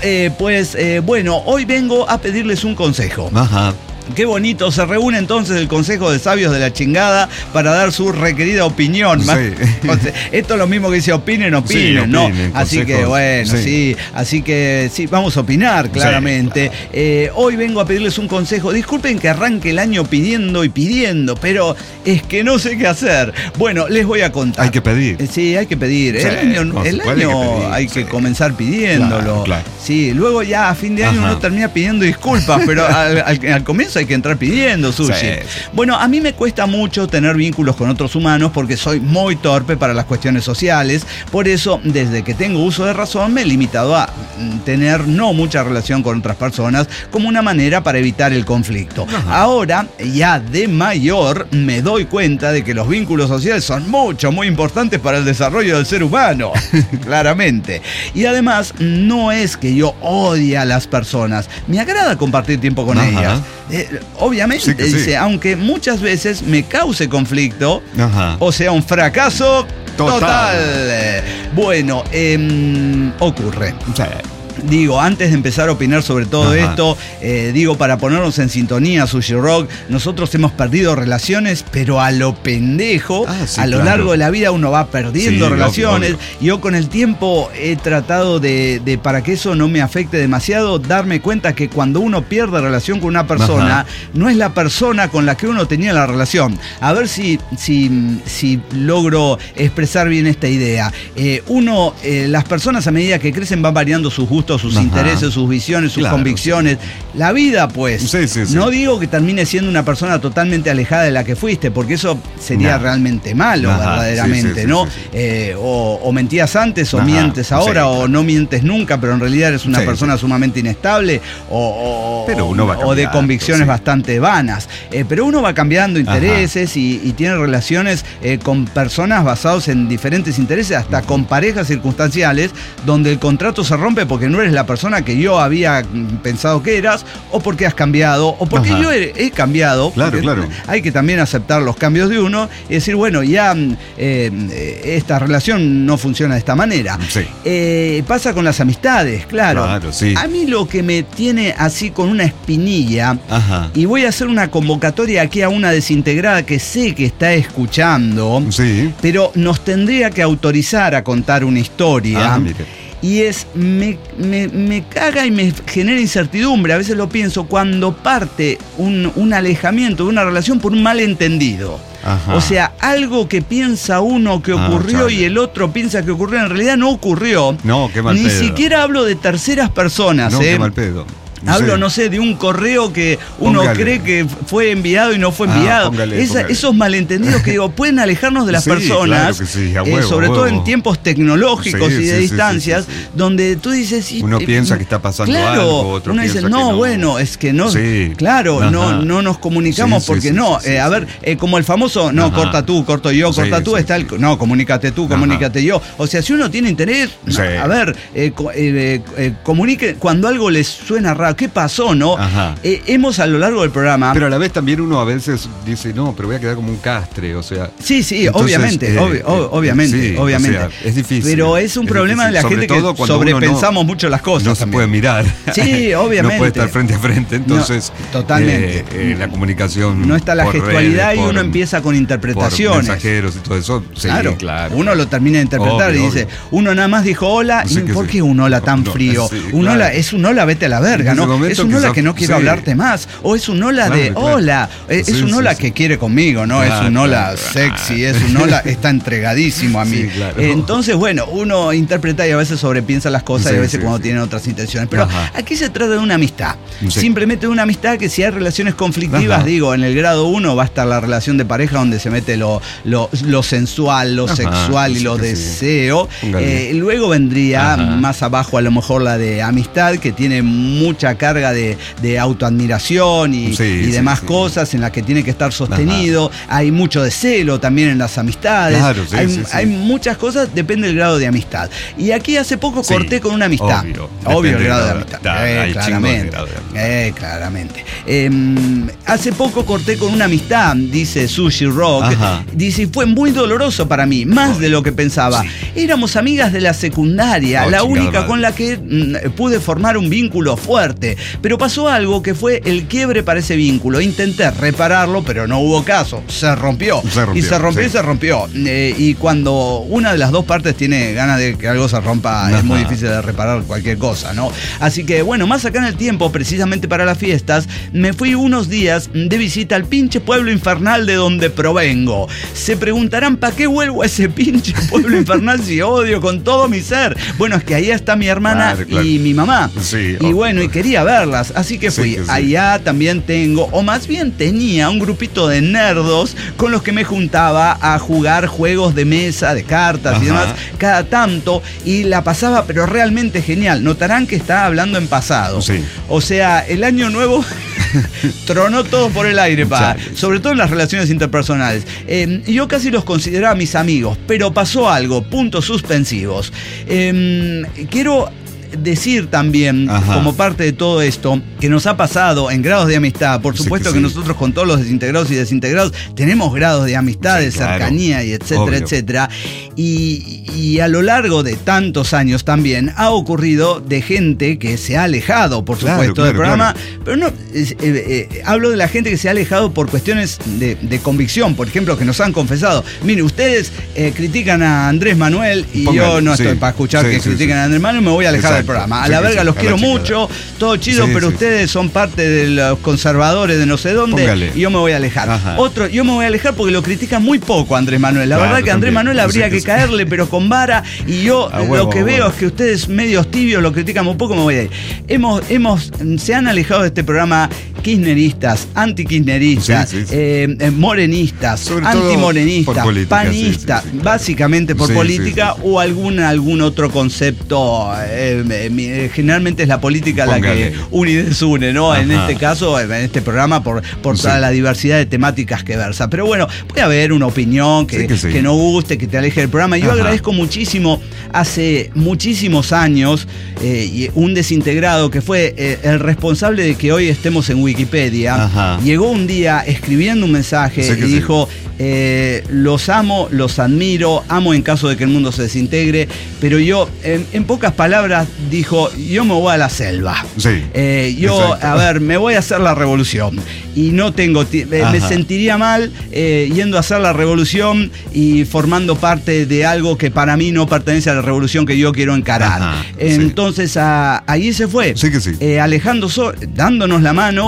hoy vengo a pedirles un consejo. Ajá. Qué bonito, se reúne entonces el Consejo de Sabios de la Chingada para dar su requerida opinión. Sí. Esto es lo mismo que dice opinen, Sí, ¿no? opinen, Así que consejos, bueno, sí. así que sí, vamos a opinar claramente. Hoy vengo a pedirles un consejo. Disculpen que arranque el año pidiendo y pidiendo, pero es que no sé qué hacer. Bueno, les voy a contar. Hay que pedir. Sí, hay que pedir. Sí, el año hay que pedir, hay que sí. comenzar pidiéndolo. Claro. Sí, luego ya a fin de año Ajá. uno termina pidiendo disculpas, pero al comienzo hay que entrar pidiendo, Sushi. Sí, sí. Bueno, a mí me cuesta mucho tener vínculos con otros humanos porque soy muy torpe para las cuestiones sociales. Por eso, desde que tengo uso de razón, me he limitado a tener no mucha relación con otras personas como una manera para evitar el conflicto. Ajá. Ahora, ya de mayor, me doy cuenta de que los vínculos sociales son muy importantes para el desarrollo del ser humano. Claramente. Y además, no es que yo odie a las personas. Me agrada compartir tiempo con Ajá. ellas. Obviamente, Sí que sí. dice, aunque muchas veces me cause conflicto, Ajá. o sea, un fracaso Total. total. Bueno, ocurre. Sí. Digo, antes de empezar a opinar sobre todo esto, digo, para ponernos en sintonía, Sushi Rock, nosotros hemos perdido relaciones, pero a lo pendejo, a lo largo de la vida uno va perdiendo relaciones. Obvio. Yo con el tiempo he tratado de, para que eso no me afecte demasiado, darme cuenta que cuando uno pierde relación con una persona, no es la persona con la que uno tenía la relación. A ver si logro expresar bien esta idea. Las personas a medida que crecen van variando sus gustos, sus intereses, sus visiones, sus convicciones. La vida, pues. No digo que termine siendo una persona totalmente alejada de la que fuiste, porque eso sería realmente malo, verdaderamente, ¿no? O mentías antes, o mientes ahora, o no mientes nunca, pero en realidad eres una persona sumamente inestable, o de convicciones bastante vanas. Pero uno va cambiando intereses y tiene relaciones con personas basadas en diferentes intereses, hasta con parejas circunstanciales, donde el contrato se rompe porque no eres la persona que yo había pensado que eras, o porque has cambiado, o porque yo he cambiado. Claro. Hay que también aceptar los cambios de uno y decir, bueno, ya esta relación no funciona de esta manera. Pasa con las amistades, claro. A mí lo que me tiene así con una espinilla, y voy a hacer una convocatoria aquí a una desintegrada que sé que está escuchando, pero nos tendría que autorizar a contar una historia. Y me caga y me genera incertidumbre. A veces lo pienso cuando parte un alejamiento de una relación por un malentendido. O sea, algo que piensa uno que ocurrió y el otro piensa que ocurrió, en realidad no ocurrió. No, qué mal pedo. Ni siquiera hablo de terceras personas. No, qué mal pedo. Hablo, no sé, de un correo que uno cree que fue enviado y no fue enviado. Esos malentendidos que digo, pueden alejarnos de las personas, sobre todo en tiempos tecnológicos y de distancias, donde tú dices... uno piensa que está pasando algo, otro uno dice, piensa que no. Bueno, es que no, no nos comunicamos porque a ver, como el famoso, corta tú, corto yo, corta tú, está el... No, comunícate tú, comunícate yo. O sea, si uno tiene interés, a ver, comunique cuando algo les suena raro. ¿Qué pasó, no? Hemos a lo largo del programa... Pero a la vez también uno a veces dice, no, pero voy a quedar como un castre, o sea... Sí, entonces, obviamente. O sea, es difícil. Pero es un problema de la gente que sobrepensamos mucho las cosas. No se puede mirar. Sí, obviamente. No puede estar frente a frente, entonces... Totalmente. La comunicación... No está la gestualidad y uno empieza con interpretaciones. Por mensajeros y todo eso. Claro. Uno lo termina de interpretar y dice, uno nada más dijo hola, ¿y por qué un hola tan frío? Un hola, es un hola, vete a la verga, ¿no? Es un hola que no quiero hablarte más, o es un hola de hola, es un hola que quiere conmigo, ¿no? Es un hola sexy, es un hola, está entregadísimo a mí. Entonces, bueno, uno interpreta y a veces sobrepiensa las cosas y a veces cuando tienen otras intenciones. Pero aquí se trata de una amistad. Simplemente de una amistad que si hay relaciones conflictivas, digo, en el grado 1 va a estar la relación de pareja donde se mete lo sensual, lo sexual y lo deseo. Luego vendría más abajo a lo mejor la de amistad, que tiene mucha carga de autoadmiración y demás cosas en las que tiene que estar sostenido. Hay mucho de celo también en las amistades. Hay muchas cosas, depende del grado de amistad. Y aquí hace poco corté con una amistad. Obvio el grado de amistad. Claramente. Hace poco corté con una amistad, dice Sushi Rock. Dice, fue muy doloroso para mí, más de lo que pensaba. Éramos amigas de la secundaria, la única con la que pude formar un vínculo fuerte. Pero pasó algo que fue el quiebre para ese vínculo. Intenté repararlo, pero no hubo caso. Se rompió. Y cuando una de las dos partes tiene ganas de que algo se rompa, es muy difícil de reparar cualquier cosa, ¿no? Así que, bueno, más acá en el tiempo, precisamente para las fiestas, me fui unos días de visita al pinche pueblo infernal de donde provengo. Se preguntarán, ¿para qué vuelvo a ese pinche pueblo infernal si odio con todo mi ser? Bueno, es que ahí está mi hermana y mi mamá. Y bueno, y quería verlas, así que fui. Allá también tengo, o más bien tenía, un grupito de nerdos con los que me juntaba a jugar juegos de mesa, de cartas y demás, cada tanto, y la pasaba pero realmente genial. Notarán que está hablando en pasado. O sea, el año nuevo tronó todo por el aire, sobre todo en las relaciones interpersonales. Yo casi los consideraba mis amigos, pero pasó algo, puntos suspensivos. Quiero decir también, como parte de todo esto, que nos ha pasado en grados de amistad. Por supuesto que nosotros con todos los desintegrados y desintegrados tenemos grados de amistad, de cercanía y etcétera, etcétera. Y a lo largo de tantos años también ha ocurrido de gente que se ha alejado, por supuesto, del programa. Pero no, hablo de la gente que se ha alejado por cuestiones de convicción, por ejemplo, que nos han confesado. Mire, ustedes critican a Andrés Manuel y yo no estoy para escuchar que critiquen a Andrés Manuel, me voy a alejar del programa. A la verga, los quiero mucho, todo chido, pero ustedes son parte de los conservadores de no sé dónde y yo me voy a alejar. Otro, yo me voy a alejar porque lo critican muy poco a Andrés Manuel. La verdad que a Andrés Manuel habría que caerle, pero con vara, y yo lo que veo es que ustedes medios tibios lo critican muy poco, me voy a ir. Se han alejado de este programa kirchneristas, antikirchneristas, morenistas, antimorenistas, panistas, básicamente por política o algún otro concepto. Generalmente es la política la que une y desune, ¿no? En este caso, en este programa, por toda la diversidad de temáticas que versa. Pero bueno, puede haber una opinión que no guste, que te aleje del programa. Yo agradezco muchísimo, hace muchísimos años, un desintegrado que fue el responsable de que hoy estemos en Wikipedia, llegó un día escribiendo un mensaje y dijo: los amo, los admiro, amo en caso de que el mundo se desintegre, pero yo, en pocas palabras, dijo: yo me voy a la selva. A ver, me voy a hacer la revolución. Y no tengo me sentiría mal yendo a hacer la revolución y formando parte de algo que para mí no pertenece a la revolución que yo quiero encarar. Entonces allí se fue, alejándose, dándonos la mano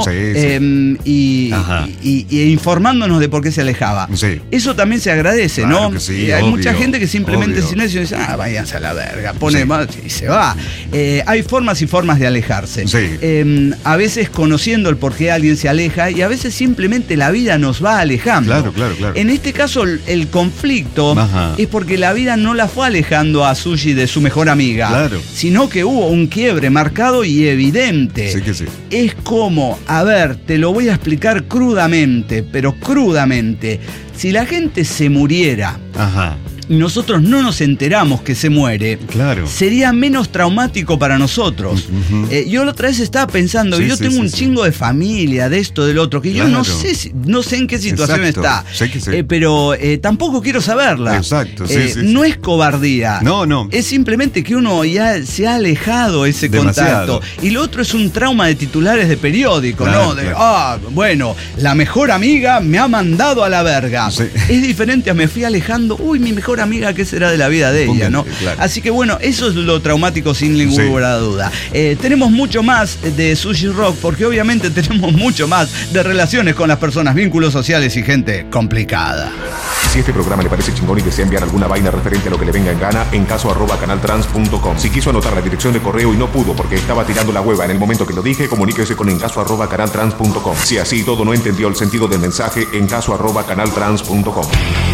y informándonos de por qué se alejaba. Eso también se agradece, ¿no? Hay mucha gente que simplemente en silencio dice: váyanse a la verga, pone más y se va. Hay formas y formas de alejarse. A veces conociendo el por qué alguien se aleja, y a veces simplemente la vida nos va alejando. Claro. En este caso, el conflicto es porque la vida no la fue alejando a Sushi de su mejor amiga, sino que hubo un quiebre marcado y evidente. Es como, a ver, te lo voy a explicar crudamente, pero crudamente. Si la gente se muriera y nosotros no nos enteramos que se muere, sería menos traumático para nosotros. Yo la otra vez estaba pensando, yo tengo un chingo de familia, de esto, del otro, que yo no sé en qué situación está, pero tampoco quiero saberla. No es cobardía, es simplemente que uno ya se ha alejado ese contacto. Y lo otro es un trauma de titulares de periódico, bueno, la mejor amiga me ha mandado a la verga. Es diferente a me fui alejando, mi mejor amiga, ¿qué será de la vida de ella, no? Así que bueno, eso es lo traumático sin ninguna duda. Tenemos mucho más de Sushi Rock, porque obviamente tenemos mucho más de relaciones con las personas, vínculos sociales y gente complicada. Si este programa le parece chingón y desea enviar alguna vaina referente a lo que le venga en gana, en encaso@canaltrans.com. Si quiso anotar la dirección de correo y no pudo porque estaba tirando la hueva en el momento que lo dije, comuníquese con encaso@canaltrans.com. Si así todo no entendió el sentido del mensaje, encaso@canaltrans.com.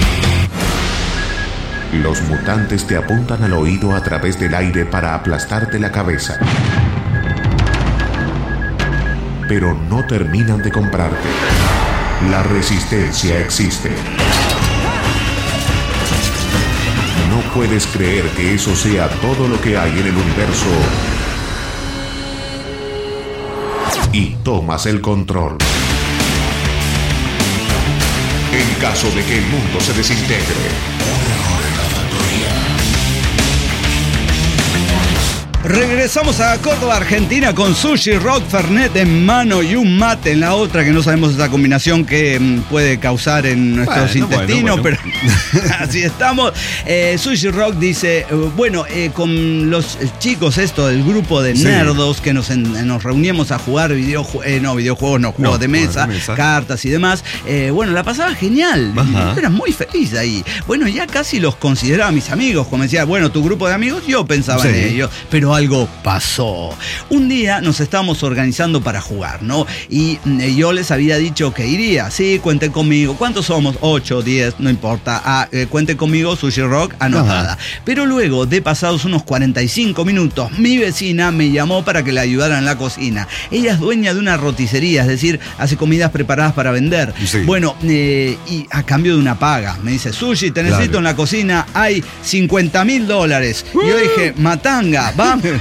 Los mutantes te apuntan al oído a través del aire para aplastarte la cabeza. Pero no terminan de comprarte. La resistencia existe. No puedes creer que eso sea todo lo que hay en el universo. Y tomas el control. En caso de que el mundo se desintegre. Regresamos a Córdoba, Argentina, con Sushi Rock, Fernet en mano y un mate en la otra, que no sabemos esa combinación que puede causar en nuestros intestinos, pero así estamos. Sushi Rock dice, con los chicos del grupo de nerdos que nos reuníamos a jugar juegos de mesa, cartas y demás, la pasaba genial. Yo era muy feliz ahí. Ya casi los consideraba mis amigos, como decía, tu grupo de amigos, yo pensaba en ellos, pero algo pasó. Un día nos estábamos organizando para jugar, ¿no? Y yo les había dicho que iría. Sí, cuenten conmigo. ¿Cuántos somos? 8, 10, no importa. Cuenten conmigo, Sushi Rock, anotada. Pero luego, de pasados unos 45 minutos, mi vecina me llamó para que le ayudara en la cocina. Ella es dueña de una roticería, es decir, hace comidas preparadas para vender. Y a cambio de una paga. Me dice: Sushi, te necesito en la cocina, hay $50,000. Y yo dije: matanga, vamos.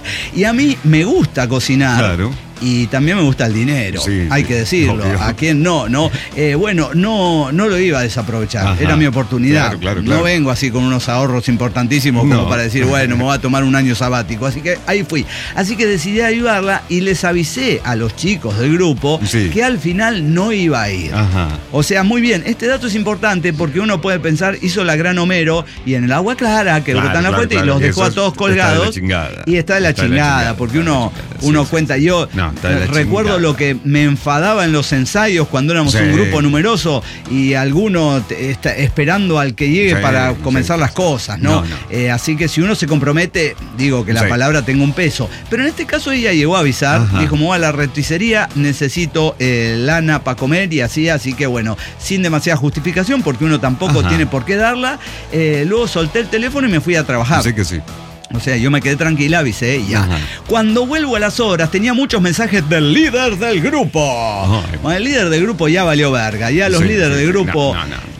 Y a mí me gusta cocinar. Claro. Y también me gusta el dinero, Sí, hay sí, que decirlo. obvio. ¿A quién no? Bueno, no lo iba a desaprovechar. Ajá. Era mi oportunidad. Claro. No vengo así con unos ahorros importantísimos como No. para decir, bueno, me voy a tomar un año sabático. Así que ahí fui. Así que decidí ayudarla y les avisé a los chicos del grupo Sí. que al final no iba a ir. Ajá. O sea, muy bien, este dato es importante porque uno puede pensar, hizo la gran Homero y en el agua clara que Claro, brotan la claro, fuente y claro, los y dejó eso a todos está de la colgados. chingada. Y está de la Está de la chingada, chingada, porque está de la uno chingada, sí, cuenta. Yo No, está de la recuerdo chingada. lo que me enfadaba en los ensayos cuando éramos Sí. un grupo numeroso y alguno está esperando al que llegue Sí, para comenzar sí. las cosas, ¿no? No. Así que si uno se compromete, digo que la Sí. palabra tenga un peso. Pero en este caso ella llegó a avisar, Ajá. dijo, me voy a la retricería, necesito lana para comer y así que bueno, sin demasiada justificación, porque uno tampoco Ajá. tiene por qué darla. Luego solté el teléfono y me fui a trabajar. Así que sí. O sea, yo me quedé tranquila, avisé y ya. Ajá. Cuando vuelvo a las horas, tenía muchos mensajes del líder del grupo. Ay. Bueno, el líder del grupo ya valió verga. Ya los Sí, líderes sí, del sí. grupo, No.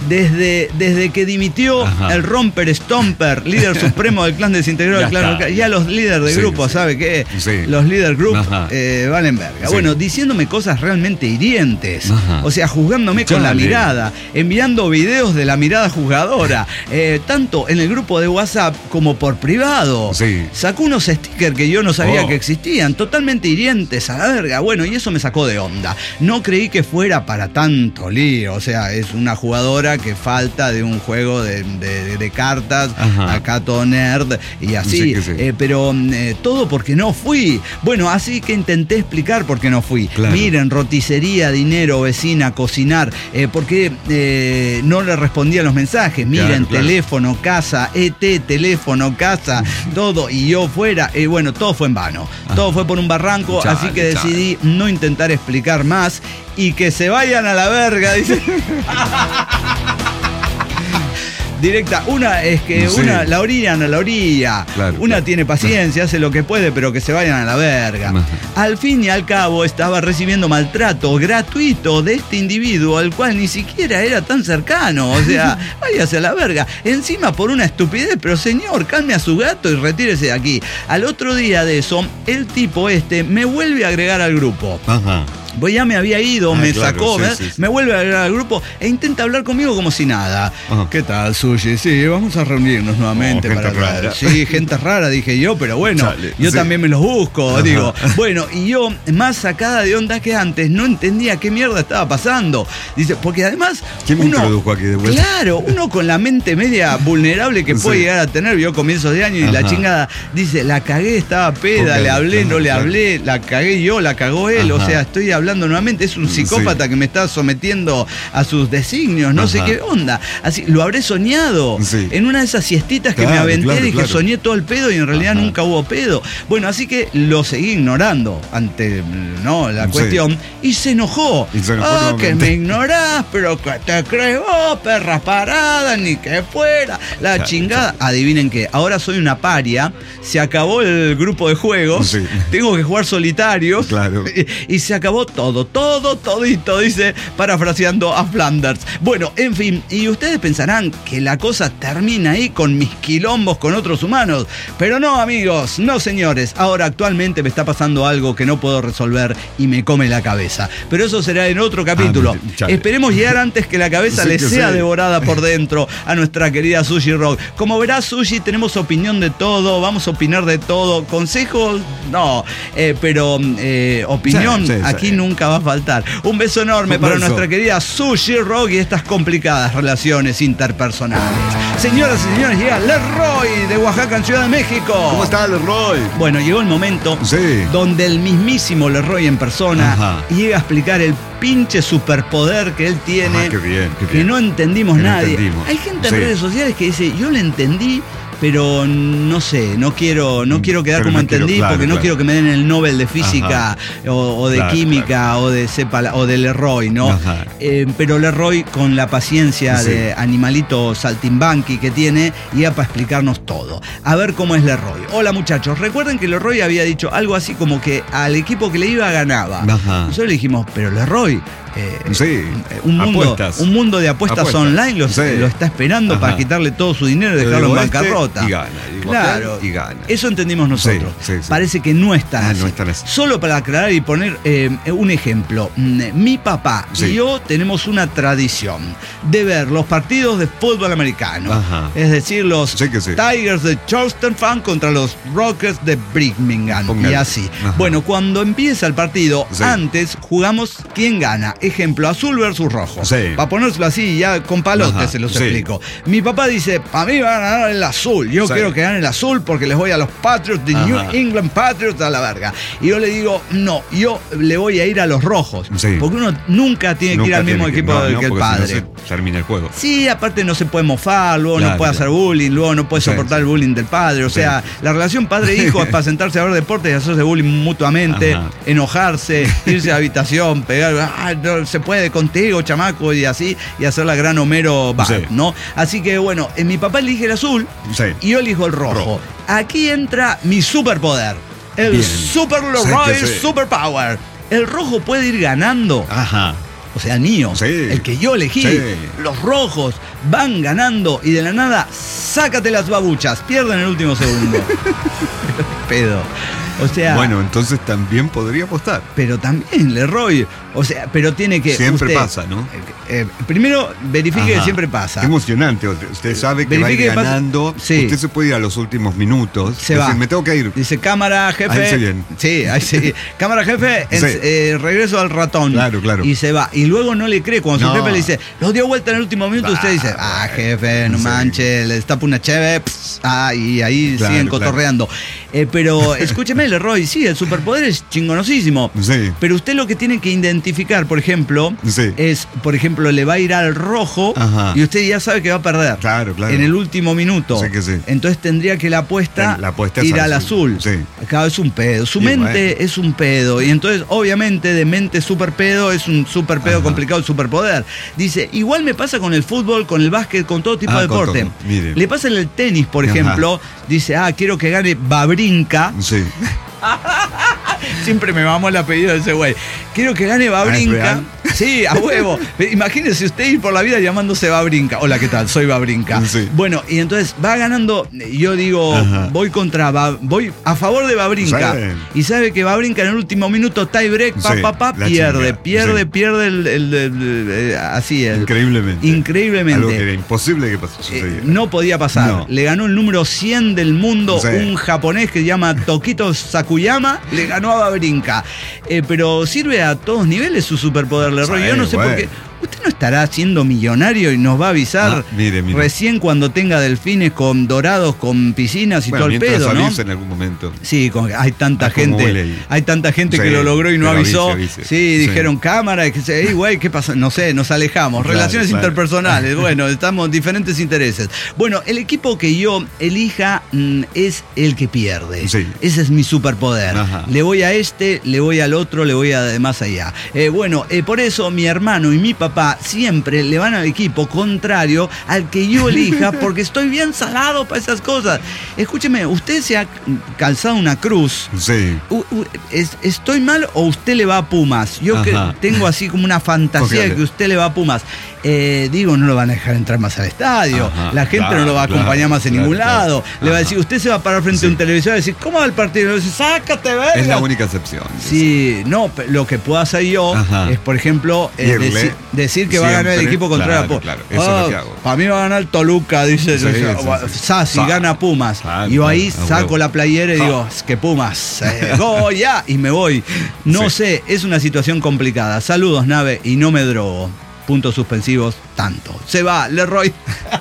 desde que dimitió Ajá. el Romper Stomper, líder supremo del clan desintegrado del Ya clan, está. ya los líderes del Sí, grupo, sí. ¿sabe qué? Sí. Los líder group Ajá. valen verga. Sí. Bueno, diciéndome cosas realmente hirientes. Ajá. O sea, juzgándome con la Chale. mirada, enviando videos de la mirada juzgadora, tanto en el grupo de WhatsApp como por privado. Sí. Sacó unos stickers que yo no sabía Oh. que existían, totalmente hirientes a la verga. Bueno, y eso me sacó de onda. No creí que fuera para tanto lío. O sea, es una jugadora que falta de un juego de cartas, Ajá. acá todo nerd y así. Sí que sí. Pero todo porque no fui. Bueno, así que intenté explicar por qué no fui. Claro. Miren, roticería, dinero, vecina, cocinar. Porque no le respondía a los mensajes. Miren, Claro. teléfono, casa, teléfono, casa, todo. Y yo fuera. Bueno, todo fue en vano. Todo fue por un barranco. Chale, así que decidí no intentar explicar más y que se vayan a la verga, dice. Directa, una es que Sí. la orillan a la orilla. Claro, Una claro. tiene paciencia, hace lo que puede, pero que se vayan a la verga. Ajá. Al fin y al cabo estaba recibiendo maltrato gratuito de este individuo al cual ni siquiera era tan cercano. O sea, váyase a la verga. Encima por una estupidez, pero señor, calme a su gato y retírese de aquí. Al otro día de eso, el tipo me vuelve a agregar al grupo. Ajá. Pues ya me había ido, me claro, sacó, sí, ¿verdad? sí, sí. Me vuelve a agregar al grupo e intenta hablar conmigo como si nada. Ajá. ¿Qué tal, Sushi? Sí, vamos a reunirnos nuevamente. Gente para rara. Sí, gente rara, dije yo, pero bueno, Chale, yo sí. también me los busco, Ajá. digo. Bueno, y yo, más sacada de onda que antes, no entendía qué mierda estaba pasando. Dice, porque además. ¿Quién me introdujo aquí de vuelta? Claro, uno con la mente media vulnerable que puede Sí. llegar a tener, vio comienzos de año y la Ajá. chingada, dice, la cagué, estaba peda, Ok, le hablé, no le claro. hablé, la cagué yo, la cagó él, o Ajá. sea, estoy hablando nuevamente, es un psicópata Sí. que me está sometiendo a sus designios, no sé Ajá. qué onda. Así, lo habré soñado Sí. en una de esas siestitas que me Claro, aventé, claro, dije, claro. soñé todo el pedo y en realidad Ajá. nunca hubo pedo. Bueno, así que lo seguí ignorando ante la Sí. cuestión y se enojó. Y se enojó Que nuevamente. me ignorás, pero que te crees vos, perras paradas, ni que fuera. La Chao, chingada. Adivinen qué, ahora soy una paria, se acabó el grupo de juegos, Sí. tengo que jugar solitarios. Claro. Y se acabó todito, dice, parafraseando a Flanders. Bueno, en fin, y ustedes pensarán que la cosa termina ahí con mis quilombos con otros humanos. Pero no, amigos, no, señores. Ahora actualmente me está pasando algo que no puedo resolver y me come la cabeza. Pero eso será en otro capítulo. chale. Esperemos llegar antes que la cabeza Sí le que sea sí. devorada por dentro a nuestra querida Sushi Rock. Como verás, Sushi, tenemos opinión de todo, vamos a opinar de todo. Consejos, no, pero opinión Sí, sí, aquí sí. nunca va a faltar. Un beso enorme Un para beso. nuestra querida Sushi Rock y estas complicadas relaciones interpersonales. Señoras y señores, llega Leroy de Oaxaca en Ciudad de México. ¿Cómo está, Leroy? Bueno, llegó el momento Sí. donde el mismísimo Leroy en persona Ajá. llega a explicar el pinche superpoder que él tiene, Ah, qué bien, qué que bien. no entendimos Que no nadie. entendimos. Hay gente Sí. en redes sociales que dice, yo le entendí, pero no sé, no quiero quedar Pero como no quiero, entendí, claro, porque no claro. quiero que me den el Nobel de Física Ajá. o de Claro, Química claro. o de o de Leroy, ¿no? Ajá. Pero Leroy, con la paciencia Sí. de animalito saltimbanqui que tiene, iba para explicarnos todo. A ver cómo es Leroy. Hola, muchachos. Recuerden que Leroy había dicho algo así como que al equipo que le iba ganaba. Ajá. Nosotros le dijimos, pero Leroy, un mundo de apuestas online lo Sí. está esperando Ajá. para quitarle todo su dinero y Yo dejarlo en digo bancarrota. y gana. Digo Claro, aquel y gana. eso entendimos nosotros. Sí, sí, sí. Parece que no están así. No están así. Solo para aclarar y poner un ejemplo. Mi papá Sí. y yo tenemos una tradición de ver los partidos de fútbol americano. Ajá. Es decir, los Sí que sí. Tigers de Charleston Fan contra los Rockets de Birmingham. Póngale. Y así. Ajá. Bueno, cuando empieza el partido, Sí. antes jugamos quién gana. Ejemplo, azul versus rojo. Sí. Para ponérselo así, ya con palotes Ajá, se los sí. explico. Mi papá dice, para mí va a ganar el azul. Yo Sí. quiero que gane el azul porque les voy a los Patriots de Ajá. New England Patriots a la verga. Y yo le digo, no, yo le voy a ir a los rojos. Sí. Porque uno nunca tiene que ir al mismo equipo que el porque padre. si no se termina el juego. Sí, aparte no se puede mofar, luego Claro, no puede hacer claro. bullying, luego no puede Sí, soportar sí. el bullying del padre. O Sí. sea, la relación padre-hijo es para sentarse a ver deportes y hacerse bullying mutuamente, Ajá. enojarse, irse a la habitación, pegar, no se puede contigo, chamaco, y así, y hacer la gran Homero Bart, Sí. ¿no? Así que bueno, mi papá elige el azul Sí. y yo elijo el rojo. Rojo. Aquí entra mi superpoder, el Bien. Super Sí, Leroy que sí. Superpower. El rojo puede ir ganando. Ajá. O sea, el mío, Sí. el que yo elegí. Sí. Los rojos van ganando y de la nada, sácate las babuchas, pierden el último segundo. Pedo. O sea, Bueno, entonces también podría apostar. pero también Leroy, o sea, pero tiene que Siempre usted, pasa, ¿no? Primero verifique que Ajá. siempre pasa. Qué emocionante. Usted sabe que va a ir Verifique que pasa- ganando. Sí. Usted se puede ir a los últimos minutos. Se decir, va. me tengo que ir. Dice, cámara, jefe. Ahí se viene. Sí, ahí sí. Cámara, jefe, Sí. regreso al ratón. Claro, claro. Y se va. Y luego no le cree. Cuando su No. jefe le dice, lo dio vuelta en el último minuto, usted dice, jefe, no Sí. manches, le destapa una cheve. Y ahí Claro, siguen claro. cotorreando. Pero escúcheme, Leroy, sí, el superpoder es chingonosísimo. Sí. Pero usted lo que tiene que identificar, por ejemplo, Sí. es, por ejemplo, le va a ir al rojo Ajá. y usted ya sabe que va a perder. Claro, claro. En el último minuto. Sí que sí. Entonces tendría que la apuesta es ir al al azul. azul. Sí. Acá es un pedo. Su Y mente bueno. es un pedo. Y entonces, obviamente, de mente super pedo es un super pedo Ajá. complicado, el superpoder. Dice, igual me pasa con el fútbol, con el básquet, con todo tipo de Con deporte. todo. Mire. Le pasa en el tenis, por Ajá. ejemplo. Dice, quiero que gane Babrinka. Sí. Siempre me mamó el apellido de ese güey. Quiero que gane Babrinka. real? Sí, a huevo. Imagínese usted ir por la vida llamándose Babrinka. Hola, ¿qué tal? Soy Babrinka. Sí. Bueno, y entonces va ganando. Yo digo, Ajá. voy a favor de Babrinka. Sí. Y sabe que Babrinka en el último minuto, tie break, Sí, la pierde. chingada. Pierde así. Increíblemente. Increíblemente. Algo que era imposible que sucediera. No podía pasar. No. Le ganó el número 100 del mundo, Sí. un japonés que se llama Tokito Sakuyama, le ganó a Babrinka. Pero sirve a todos niveles su superpoder, Leroy. Sí, Yo no sé bueno. por qué. Usted no estará siendo millonario y nos va a avisar Mire. recién cuando tenga delfines con dorados, con piscinas y Bueno, todo el mientras pedo, ¿no? avise en algún momento. Sí, hay tanta Acumule gente. ahí. Hay tanta gente Sí, que lo logró y no pero avisó. avise. Sí, Sí. dijeron cámara, y que se, güey, ¿qué pasó? No sé, nos alejamos. Claro, Relaciones claro. interpersonales. Bueno, estamos diferentes intereses. Bueno, el equipo que yo elija es el que pierde. Sí. Ese es mi superpoder. Ajá. Le voy a este, le voy al otro, le voy a de más allá. Por eso mi hermano y mi papá siempre le van al equipo contrario al que yo elija, porque estoy bien salado para esas cosas. Escúcheme, usted se ha calzado una cruz. Sí. ¿Estoy mal o usted le va a Pumas? Yo que Ajá. tengo así como una fantasía de que usted le va a Pumas. No lo van a dejar entrar más al estadio. Ajá, La gente claro, no lo va a acompañar claro, más en claro, ningún claro. lado. Le va a Ajá. decir, usted se va a parar frente a un televisor y decir, ¿cómo va el partido? Y le va a decir, sácate, verga. Es la única excepción. Sí, no, lo que puedo hacer yo Ajá. es, por ejemplo, Irle decir que va a ganar el siempre, equipo contra claro, la claro, eso es lo que hago. Para mí va a ganar Toluca, dice. Sí, Sassi sí. gana Pumas. Claro, y yo ahí claro, a saco huevo. la playera y digo, es que Pumas, Goya, y me voy. No Sí. sé, es una situación complicada. Saludos, nave, y no me drogo. Puntos suspensivos, tanto. Se va, Leroy.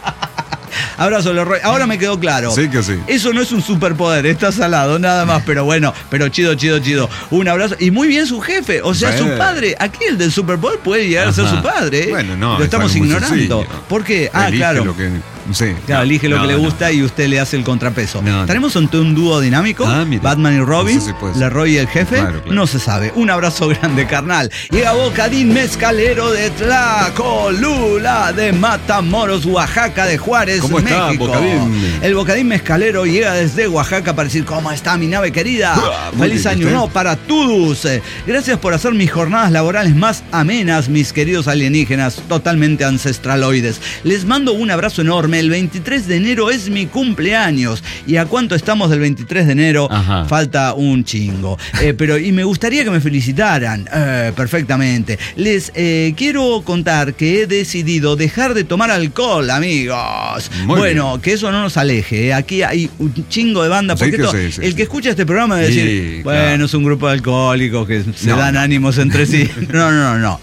Abrazo, Leroy. Ahora me quedó claro. Sí que sí. Eso no es un superpoder, está salado, nada más, pero bueno, pero chido. Un abrazo. Y muy bien su jefe, o sea, Sí. su padre. Aquí el del superpoder puede llegar a ser Ajá. su padre. Bueno, no, lo es estamos algo muy ignorando. sencillo. ¿Por qué? Elige Claro. lo que Sí. Claro, elige lo que le gusta y usted le hace el contrapeso. ¿Estaremos ante un dúo dinámico? Batman y Robin, Leroy y el jefe. Claro. No se sabe. Un abrazo grande, carnal. Llega Bocadín Mezcalero de Tlacolula, de Matamoros, Oaxaca, de Juárez, ¿Cómo está, México. Bocadín? El Bocadín Mezcalero llega desde Oaxaca para decir: ¿cómo está mi nave querida? Feliz año nuevo para todos. Gracias por hacer mis jornadas laborales más amenas, mis queridos alienígenas totalmente ancestraloides. Les mando un abrazo enorme. El 23 de enero es mi cumpleaños. ¿Y a cuánto estamos del 23 de enero? Ajá. Falta un chingo. Y me gustaría que me felicitaran. Perfectamente. Les quiero contar que he decidido dejar de tomar alcohol, amigos. Muy bueno, bien. Que eso no nos aleje. Aquí hay un chingo de banda. Porque el que escucha este programa debe decir, bueno, es un grupo de alcohólicos que se dan ánimos entre sí. No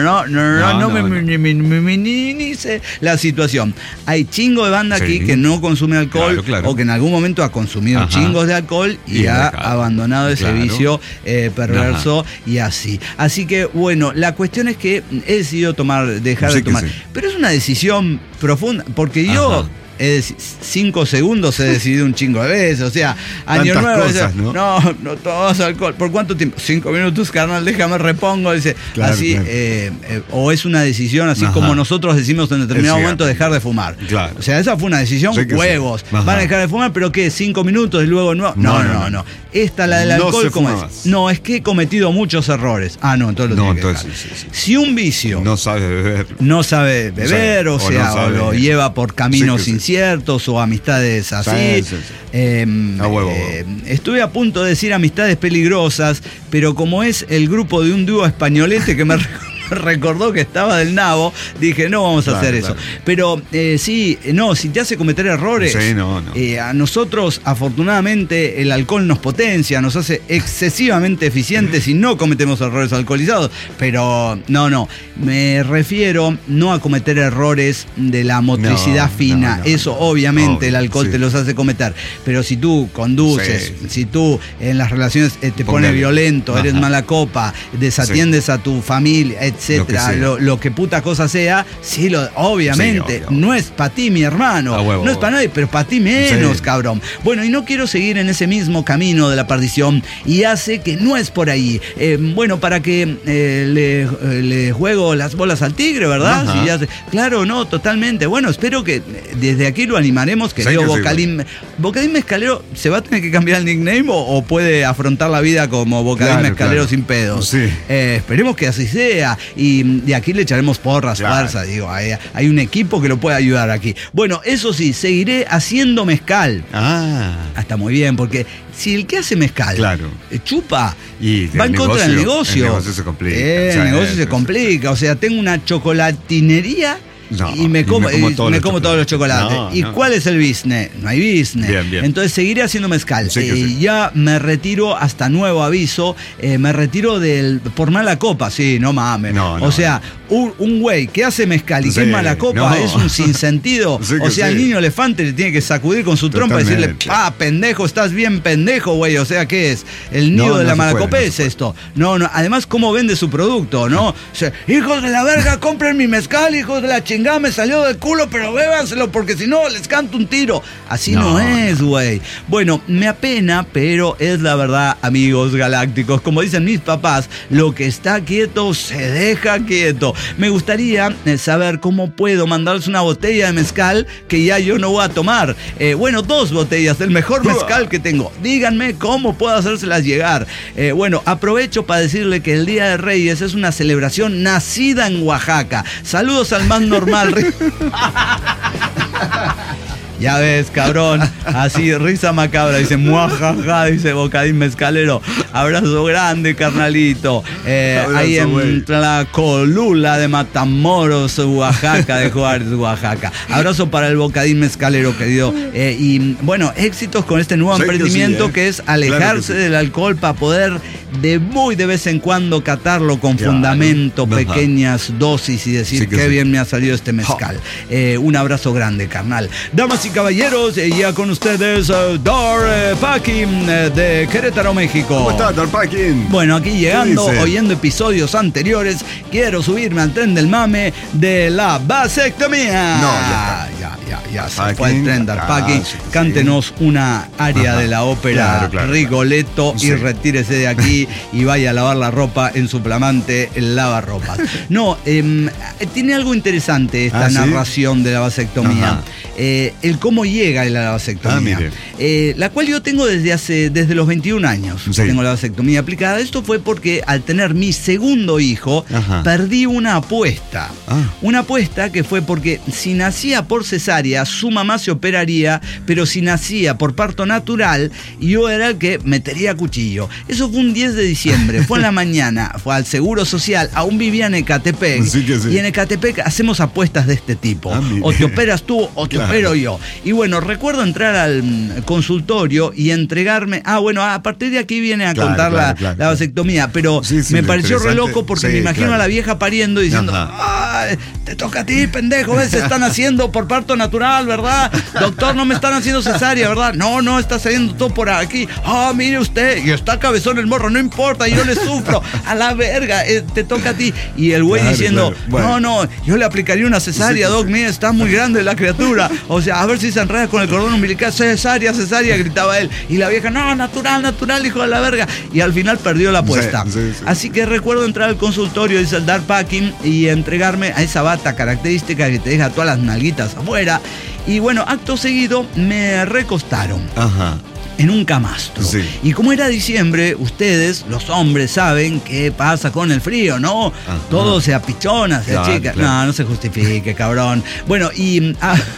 me minimice la situación. Hay chingo de banda aquí que no consume alcohol o que en algún momento ha consumido chingos de alcohol y ha abandonado ese vicio perverso y así. Así que bueno, la cuestión es que he decidido dejar de tomar. Pero es una decisión profunda, porque yo 5 segundos he decidido un chingo de veces, o sea, año nuevo, cosas, ¿no? No tomas alcohol. ¿Por cuánto tiempo? 5 minutos, carnal, déjame repongo, dice. Claro, así, claro. O es una decisión, así como nosotros decimos en determinado momento dejar de fumar. Claro. O sea, esa fue una decisión, huevos. Van a dejar de fumar, pero ¿qué? 5 minutos y luego no. No. Esta, la del alcohol, ¿cómo es? No, es que he cometido muchos errores. Entonces lo tiene que dejar. Si un vicio no sabe beber, o lo lleva por caminos inciertos o amistades así. Estuve a punto de decir amistades peligrosas, pero como es el grupo de un dúo españolete que me recordó que estaba del nabo, dije, no vamos a hacer eso. Pero si te hace cometer errores, a nosotros afortunadamente el alcohol nos potencia, nos hace excesivamente eficientes y no cometemos errores alcoholizados, pero me refiero no a cometer errores de la motricidad fina, eso obviamente el alcohol te los hace cometer, pero si tú conduces, si tú en las relaciones te pones violento, eres mala copa, desatiendes a tu familia, etcétera, lo que puta cosa sea, obviamente, no es para ti, mi hermano, no es para nadie, pero para ti menos, cabrón. Bueno, y no quiero seguir en ese mismo camino de la perdición y hace que no es por ahí. Para que le juego las bolas al tigre, ¿verdad? Claro, no, totalmente. Bueno, espero que desde aquí lo animaremos, querido Bocadín. ¿Bocadín Mezcalero se va a tener que cambiar el nickname o puede afrontar la vida como Bocadín Mezcalero sin pedos? Esperemos que así sea. Y de aquí le echaremos porras, fuerza. Digo, hay un equipo que lo puede ayudar aquí. Bueno, eso sí, seguiré haciendo mezcal. Está muy bien, porque si el que hace mezcal chupa, va en contra del negocio. El negocio se complica. El negocio se complica. O sea, tengo una chocolatinería. Y me como todos los chocolates. ¿Y cuál es el business? No hay business. Bien. Entonces seguiré haciendo mezcal. Ya me retiro hasta nuevo aviso. Me retiro por mala copa. No mames. O sea, un güey que hace mezcal y que es mala copa es un sinsentido. El niño elefante le tiene que sacudir con su trompa y decirle, pendejo, estás bien pendejo, güey. O sea, ¿qué es? El nido de la malacopa es esto. Además, ¿cómo vende su producto? O sea, hijos de la verga, compren mi mezcal, hijos de la chingada. Me salió del culo, pero bébanselo porque si no les canto un tiro. Así no es, güey. Bueno, me apena, pero es la verdad, amigos galácticos. Como dicen mis papás, lo que está quieto se deja quieto. Me gustaría saber cómo puedo mandarles una botella de mezcal que ya yo no voy a tomar. 2 botellas del mejor mezcal que tengo. Díganme cómo puedo hacérselas llegar. Aprovecho para decirle que el Día de Reyes es una celebración nacida en Oaxaca. Saludos al más normal. Ya ves, cabrón. Así, risa macabra. Dice, muajaja, dice Bocadín Mezcalero. Abrazo grande, carnalito. Ahí en Tlacolula de Matamoros, Oaxaca, de Juárez, Oaxaca. Abrazo para el Bocadín Mezcalero, querido. Y bueno, éxitos con este nuevo emprendimiento que es alejarse del alcohol para poder de vez en cuando catarlo con fundamento, pequeñas dosis y decir qué bien me ha salido este mezcal. Un abrazo grande, carnal. Damas y caballeros, ya con ustedes Dar Packing de Querétaro, México. ¿Cómo estás, Dar Packing? Bueno, aquí llegando, oyendo episodios anteriores, quiero subirme al tren del mame de la vasectomía. No, Ya se fue el tren del packing. Cántenos una aria de la ópera Rigoletto y retírese de aquí y vaya a lavar la ropa en su flamante lavarropas. No, tiene algo interesante esta narración de la vasectomía. El cómo llega la vasectomía. La cual yo tengo desde los 21 años. Tengo la vasectomía aplicada. Esto fue porque al tener mi segundo hijo, perdí una apuesta. Una apuesta que fue porque si nacía por cesárea, su mamá se operaría, pero si nacía por parto natural, yo era el que metería cuchillo. Eso fue un 10 de diciembre, fue en la mañana, fue al Seguro Social, aún vivía en Ecatepec, y en Ecatepec hacemos apuestas de este tipo. O te operas tú o te opero yo. Y bueno, recuerdo entrar al consultorio y entregarme, a partir de aquí viene a contar la vasectomía, pero me pareció re loco porque me imagino a la vieja pariendo diciendo, ¡ay, te toca a ti, pendejo! Se están haciendo por parto natural, ¿verdad? Doctor, no me están haciendo cesárea, ¿verdad? No, está saliendo todo por aquí. Mire usted, y está cabezón el morro, no importa, yo le sufro. A la verga, te toca a ti. Y el güey diciendo, bueno. No, yo le aplicaría una cesárea, doc, mire, está muy grande la criatura. O sea, a ver si se enreda con el cordón umbilical. Cesárea, gritaba él. Y la vieja, no, natural, hijo de la verga. Y al final perdió la apuesta. Así que recuerdo entrar al consultorio, dice el Dark Packing, y entregarme a esa bata característica que te deja todas las nalguitas afuera. Y bueno, acto seguido me recostaron. En un camastro. Y como era diciembre, ustedes, los hombres, saben qué pasa con el frío, ¿no? Todo se apichona, se achica. No se justifique, cabrón. Bueno, y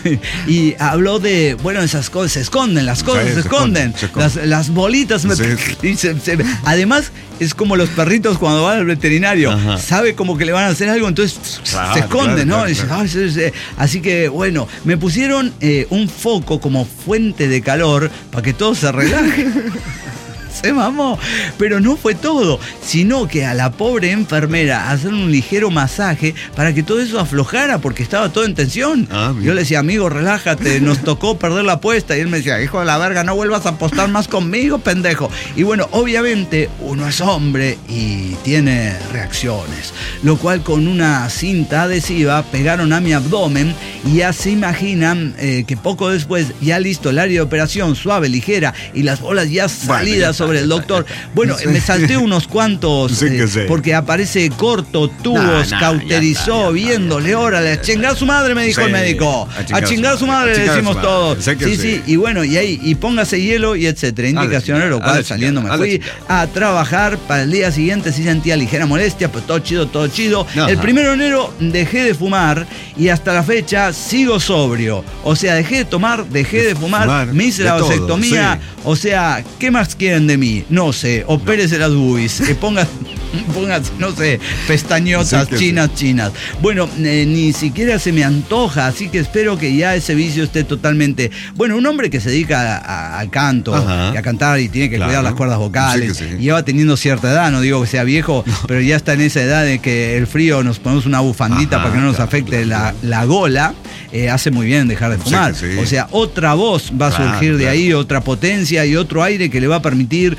habló de, esas cosas se esconden, las cosas se esconden. Las bolitas además, es como los perritos cuando van al veterinario. Sabe como que le van a hacer algo, entonces se esconden, ¿no? Así que, bueno, me pusieron un foco como fuente de calor para que todo se relaje. Se mamó, pero no fue todo, sino que a la pobre enfermera hacer un ligero masaje para que todo eso aflojara porque estaba todo en tensión. Yo le decía, amigo, relájate, nos tocó perder la apuesta, y él me decía, hijo de la verga, no vuelvas a apostar más conmigo, pendejo. Y bueno, obviamente uno es hombre y tiene reacciones, lo cual con una cinta adhesiva pegaron a mi abdomen y ya se imaginan que poco después, ya listo el área de operación, suave, ligera, y las bolas ya salidas sobre el doctor. Bueno, me salté unos cuantos porque aparece corto, tubos, cauterizó, viéndole, órale, a chingar a su madre, me dijo el médico. A chingar a su madre, le decimos todos. Y bueno, y póngase hielo y etcétera. Indicaciones, lo cual saliendo me fui a trabajar. Para el día siguiente sí sentía ligera molestia, pero todo chido. El 1 de enero dejé de fumar y hasta la fecha sigo sobrio. O sea, dejé de tomar, dejé de fumar, me hice la vasectomía. O sea, ¿qué más quieren de mí? No sé, opérese las boobies, póngase, no sé, pestañotas chinas. Bueno, ni siquiera se me antoja, así que espero que ya ese vicio esté totalmente... Bueno, un hombre que se dedica al canto y a cantar y tiene que cuidar las cuerdas vocales, y ya va teniendo cierta edad, no digo que sea viejo, pero ya está en esa edad de que el frío nos ponemos una bufandita para que no nos afecte la gola. Hace muy bien dejar de fumar. O sea, otra voz va a surgir de ahí, otra potencia y otro aire que le va a permitir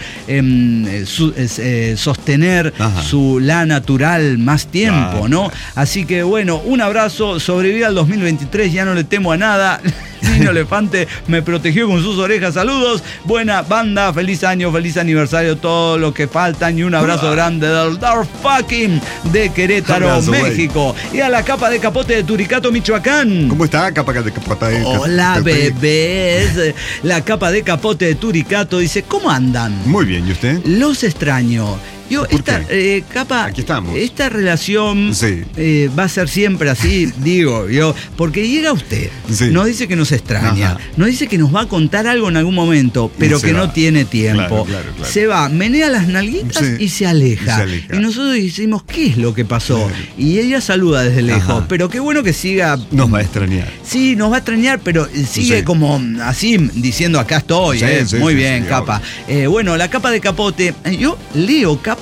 sostener su la natural más tiempo, ¿no? Así que bueno, un abrazo, sobreviví al 2023, ya no le temo a nada. Niño Elefante me protegió con sus orejas. Saludos, buena banda, feliz año, feliz aniversario, todo lo que faltan, y un abrazo grande del Dark Packing de Querétaro, México. Y a la capa de capote de Turicato, Michoacán. ¿Cómo está, capa de capote? Hola, bebés. La capa de capote de Turicato dice, ¿cómo andan? Muy bien, ¿y usted? Los extraño. Aquí estamos. Esta relación va a ser siempre así, digo yo, porque llega usted, nos dice que nos extraña, nos dice que nos va a contar algo en algún momento, pero que no tiene tiempo. Claro. Se va, menea las nalguitas y se aleja. Y nosotros decimos, ¿qué es lo que pasó? Y ella saluda desde lejos, pero qué bueno que siga. Nos va a extrañar. Sí, nos va a extrañar, pero sigue como así, diciendo, acá estoy, muy bien, capa. Bueno, la capa de capote, yo leo capa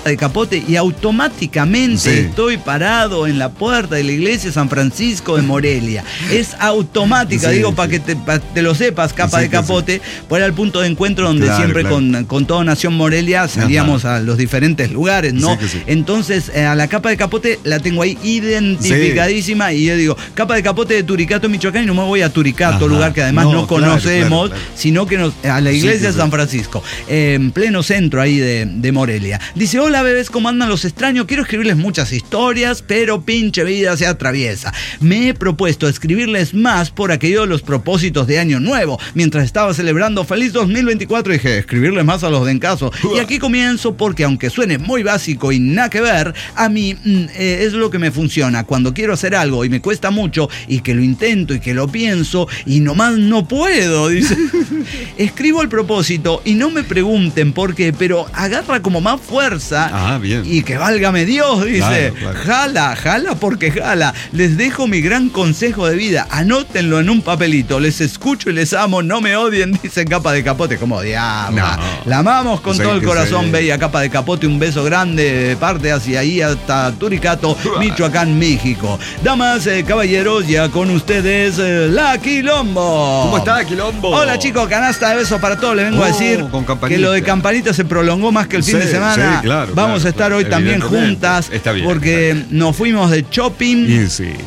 capa de capote y automáticamente estoy parado en la puerta de la iglesia de San Francisco de Morelia. Es automática, digo, para que te lo sepas, capa de capote, por era el punto de encuentro donde siempre con toda Nación Morelia salíamos a los diferentes lugares, ¿no? Entonces, a la capa de capote la tengo ahí identificadísima y yo digo, capa de capote de Turicato, Michoacán, y no me voy a Turicato, lugar que además no conocemos, sino que a la iglesia de San Francisco, en pleno centro ahí de Morelia. Dice, hola bebés, ¿cómo andan? Los extraño, quiero escribirles muchas historias, pero pinche vida se atraviesa. Me he propuesto escribirles más por aquello de los propósitos de Año Nuevo. Mientras estaba celebrando Feliz 2024, dije, escribirles más a los de en caso. Y aquí comienzo porque, aunque suene muy básico y nada que ver, a mí es lo que me funciona. Cuando quiero hacer algo y me cuesta mucho y que lo intento y que lo pienso y nomás no puedo, dice. Escribo el propósito y no me pregunten por qué, pero agarra como más fuerza y que válgame Dios, dice. Jala porque jala. Les dejo mi gran consejo de vida, anótenlo en un papelito, les escucho y les amo, no me odien, dice Capa de Capote. Como diabla, la amamos con todo el corazón, bella Capa de Capote, un beso grande de parte hacia ahí hasta Turicato, Michoacán, México. Damas, caballeros, ya con ustedes la Quilombo. ¿Cómo está, Quilombo? Hola chicos, canasta de besos para todos. Le vengo a decir que lo de Campanita se prolongó más que el fin de semana. Claro, vamos a estar hoy también juntas, porque nos fuimos de shopping.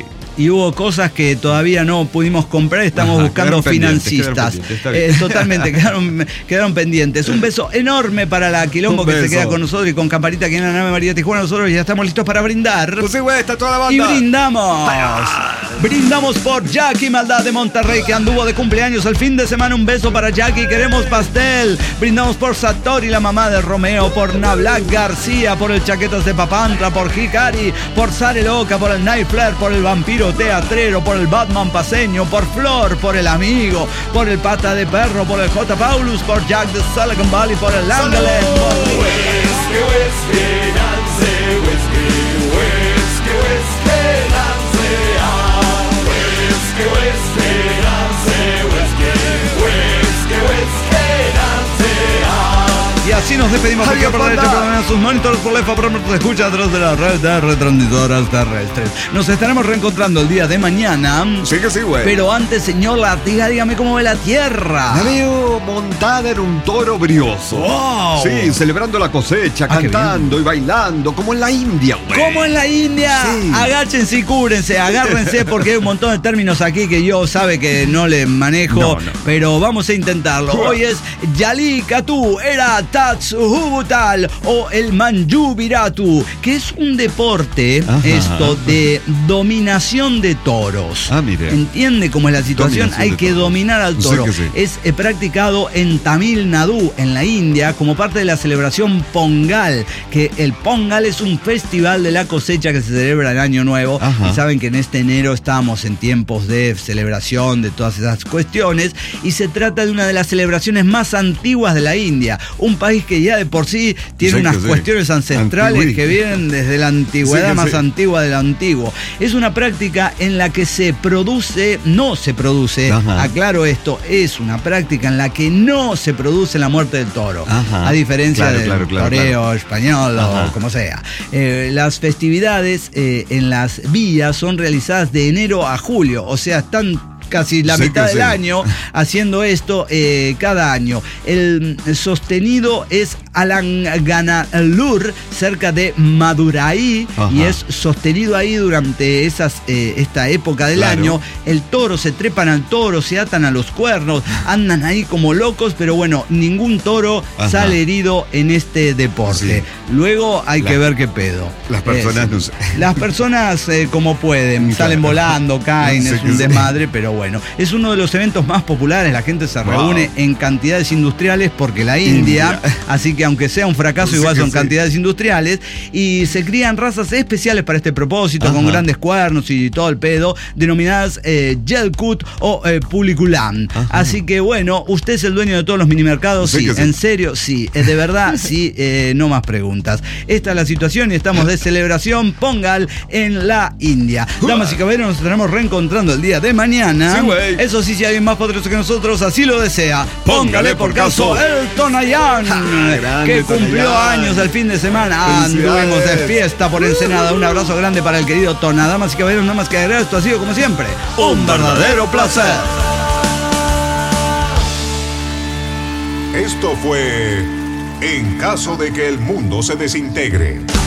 Y hubo cosas que todavía no pudimos comprar, estamos buscando financistas. Totalmente, quedaron pendientes. Un beso enorme para la Quilombo que se queda con nosotros y con Campanita aquí en la nave María Tijuana. Nosotros ya estamos listos para brindar. Pues sí, güey, está toda la banda. Y brindamos. Brindamos por Jackie Maldad de Monterrey, que anduvo de cumpleaños el fin de semana. Un beso para Jackie, queremos pastel. Brindamos por Satori, la mamá de Romeo, por Nablac García, por el Chaquetas de Papantla, por Hikari, por Sare Loca, por el Night Flare, por el Vampiro Teatrero, por el Batman Paseño, por Flor, por el Amigo, por el Pata de Perro, por el J. Paulus, por Jack de Silicon Valley, por el Ángel. Y así nos despedimos aquí por derecha, por sus monitores, por la EFA, por nos escucha a través de la red de retransmisoras terrestres. Nos estaremos reencontrando el día de mañana. Sí que sí, güey. Pero antes, señor Latiga, dígame cómo ve la tierra. La veo montada en un toro brioso. Wow. Sí, celebrando la cosecha, cantando y bailando, como en la India, güey. Como en la India. Sí. Agáchense y cúbrense, agárrense, porque hay un montón de términos aquí que yo sabe que no le manejo, pero vamos a intentarlo. Hoy es Yali Katu, era Tatsuhubutal o el Manju Viratu, que es un deporte de dominación de toros. Mire. ¿Entiende cómo es la situación? Hay que dominar al toro. Sí. Es practicado en Tamil Nadu, en la India, como parte de la celebración Pongal, que el Pongal es un festival de la cosecha que se celebra el Año Nuevo. Y saben que en este enero estamos en tiempos de celebración de todas esas cuestiones, y se trata de una de las celebraciones más antiguas de la India, un país que ya de por sí tiene unas cuestiones ancestrales que vienen desde la antigüedad más antigua de lo antiguo. Es una práctica en la que no se produce, aclaro esto, es una práctica en la que no se produce la muerte del toro, a diferencia del toreo español o como sea. Las festividades en las villas son realizadas de enero a julio, o sea, están casi la mitad del año haciendo esto cada año. El sostenido es Alanganallur, cerca de Madurai, y es sostenido ahí durante esta época del año. El toro, se trepan al toro, se atan a los cuernos, andan ahí como locos, pero bueno, ningún toro sale herido en este deporte. Luego hay que ver qué pedo. Las personas no sé. Las personas como pueden, salen volando, caen, es un desmadre, pero bueno, es uno de los eventos más populares. La gente se reúne en cantidades industriales porque la India, así que aunque sea un fracaso, igual son cantidades industriales, y se crían razas especiales para este propósito, con grandes cuernos y todo el pedo, denominadas Yelkut o Puliculan. Así que bueno, usted es el dueño de todos los minimercados, sí, en serio, sí, de verdad, sí, no más preguntas. Esta es la situación y estamos de celebración Pongal en la India. Damas y caballeros, nos estaremos reencontrando el día de mañana. Eso sí, si alguien más poderoso que nosotros así lo desea, póngale por caso el Tonayán. que cumplió años el fin de semana. Anduvimos de fiesta por Ensenada. Un abrazo grande para el querido Tona. Damas y caballeros, nada más que agregar, esto ha sido como siempre un verdadero placer. Esto fue En caso de que el mundo se desintegre.